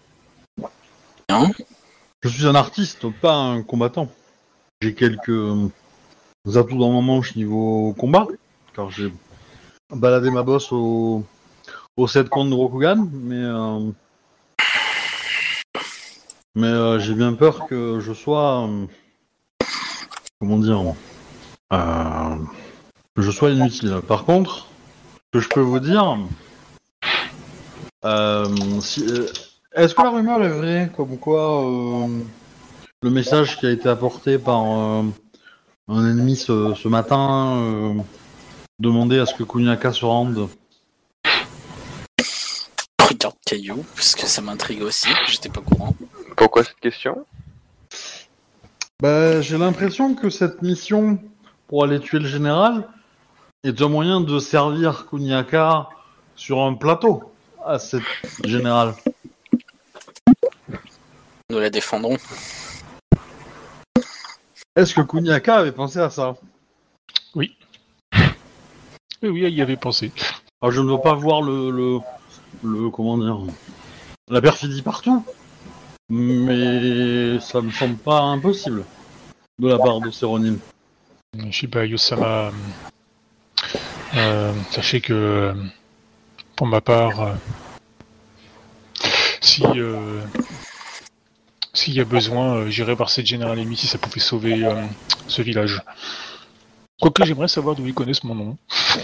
Je suis un artiste, pas un combattant. J'ai quelques atouts dans mon manche niveau combat, car j'ai baladé ma bosse au 7 comptes de Rokugan, mais j'ai bien peur que je sois... comment dire que je sois inutile. Par contre, ce que je peux vous dire... est-ce que la rumeur est vraie, comme quoi le message qui a été apporté par un ennemi ce matin demandait à ce que Kunyaka se rende? Regarde Caillou, parce que ça m'intrigue aussi, j'étais pas au courant. Pourquoi cette question? Bah, j'ai l'impression que cette mission pour aller tuer le général est un moyen de servir Kunyaka sur un plateau à cette générale. Nous la défendrons. Est-ce que Kunyaka avait pensé à ça? Oui. Oui, il y avait pensé. Alors, je ne veux pas voir le comment dire, la perfidie partout, mais ça me semble pas impossible de la part de Séronine. Shiba Yosama, sachez que pour ma part, s'il y a besoin, j'irai voir cette générale Amy si ça pouvait sauver ce village. Quoique j'aimerais savoir d'où ils connaissent mon nom.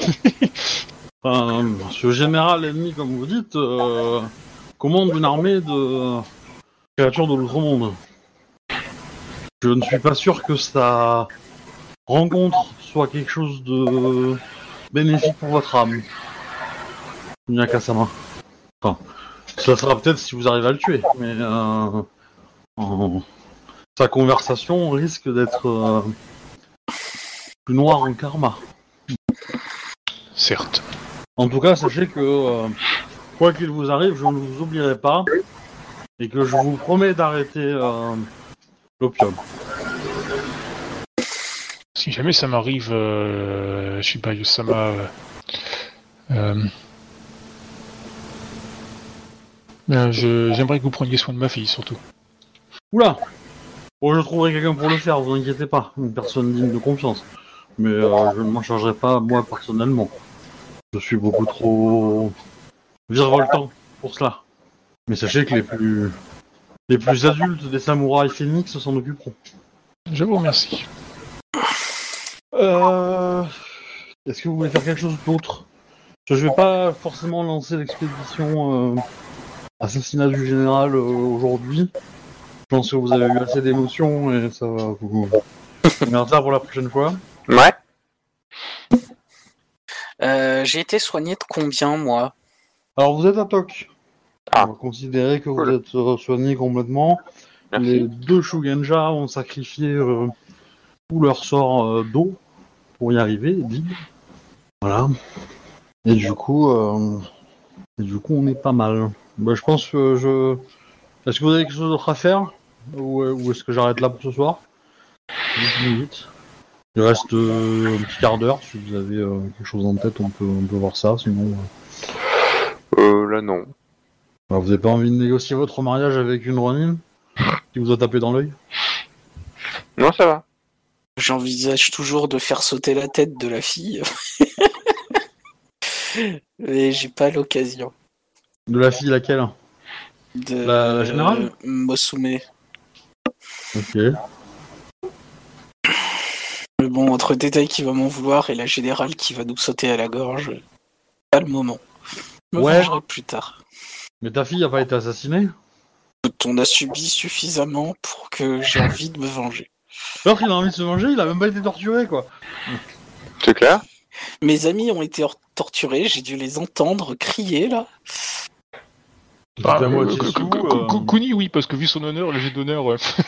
Ce général ennemi, comme vous dites, commande une armée de créatures de l'autre monde. Je ne suis pas sûr que sa rencontre soit quelque chose de bénéfique pour votre âme. Kunyaka-sama. Enfin, ça sera peut-être si vous arrivez à le tuer, mais sa conversation risque d'être plus noire en karma. Certes. En tout cas, sachez que quoi qu'il vous arrive, je ne vous oublierai pas et que je vous promets d'arrêter l'opium. Si jamais ça m'arrive, Shiba Yosama, j'aimerais que vous preniez soin de ma fille, surtout. Oula! Bon, je trouverai quelqu'un pour le faire, vous inquiétez pas. Une personne digne de confiance. Mais je ne m'en chargerai pas, moi, personnellement. Je suis beaucoup trop virevoltant pour cela. Mais sachez que les plus adultes des samouraïs phénix s'en occuperont. Je vous remercie. Est-ce que vous voulez faire quelque chose d'autre? Je vais pas forcément lancer l'expédition assassinat du général aujourd'hui. Je pense que vous avez eu assez d'émotions et ça va vous mettre ça pour la prochaine fois. Ouais. J'ai été soigné de combien, moi? Alors vous êtes à Tok. Ah. On va considérer que Cool. vous êtes soigné complètement. Les Merci. deux Shugenja ont sacrifié tout leur sort d'eau pour y arriver, dit. Voilà. Et du coup, on est pas mal. Bah, je pense que je... Est-ce que vous avez quelque chose d'autre à faire ou est-ce que j'arrête là pour ce soir? Dites-moi vite. Il reste un petit quart d'heure. Si vous avez quelque chose en tête, on peut voir ça. Sinon, Là, non. bah, vous n'avez pas envie de négocier votre mariage avec une Ronin qui vous a tapé dans l'œil? Non, ça va. J'envisage toujours de faire sauter la tête de la fille. Mais j'ai pas l'occasion. De la fille laquelle? De La générale Mosume. Ok. Mais bon, entre détails qui va m'en vouloir et la générale qui va nous sauter à la gorge, pas le moment. Je me vengerai plus tard. Mais ta fille a pas été assassinée? On a subi suffisamment pour que j'ai envie de me venger. L'autre, il a envie de se venger, il a même pas été torturé, quoi. C'est clair? Mes amis ont été torturés, j'ai dû les entendre crier là. Kuni, oui, parce que vu son honneur, le jet d'honneur...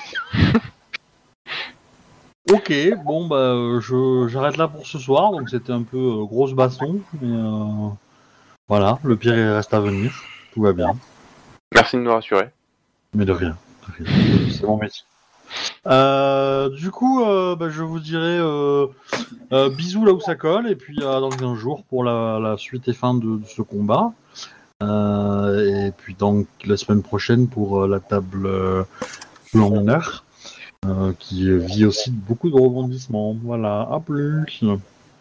Ok, bon bah j'arrête là pour ce soir, donc c'était un peu grosse baston, mais voilà, le pire il reste à venir, tout va bien. Merci de nous rassurer. Mais de rien. C'est mon métier. Du coup, bah, je vous dirai bisous là où ça colle, et puis dans 15 jours pour la suite et fin de ce combat. Et puis donc la semaine prochaine pour la table blanc mineur. Qui vit aussi beaucoup de rebondissements. Voilà, à plus.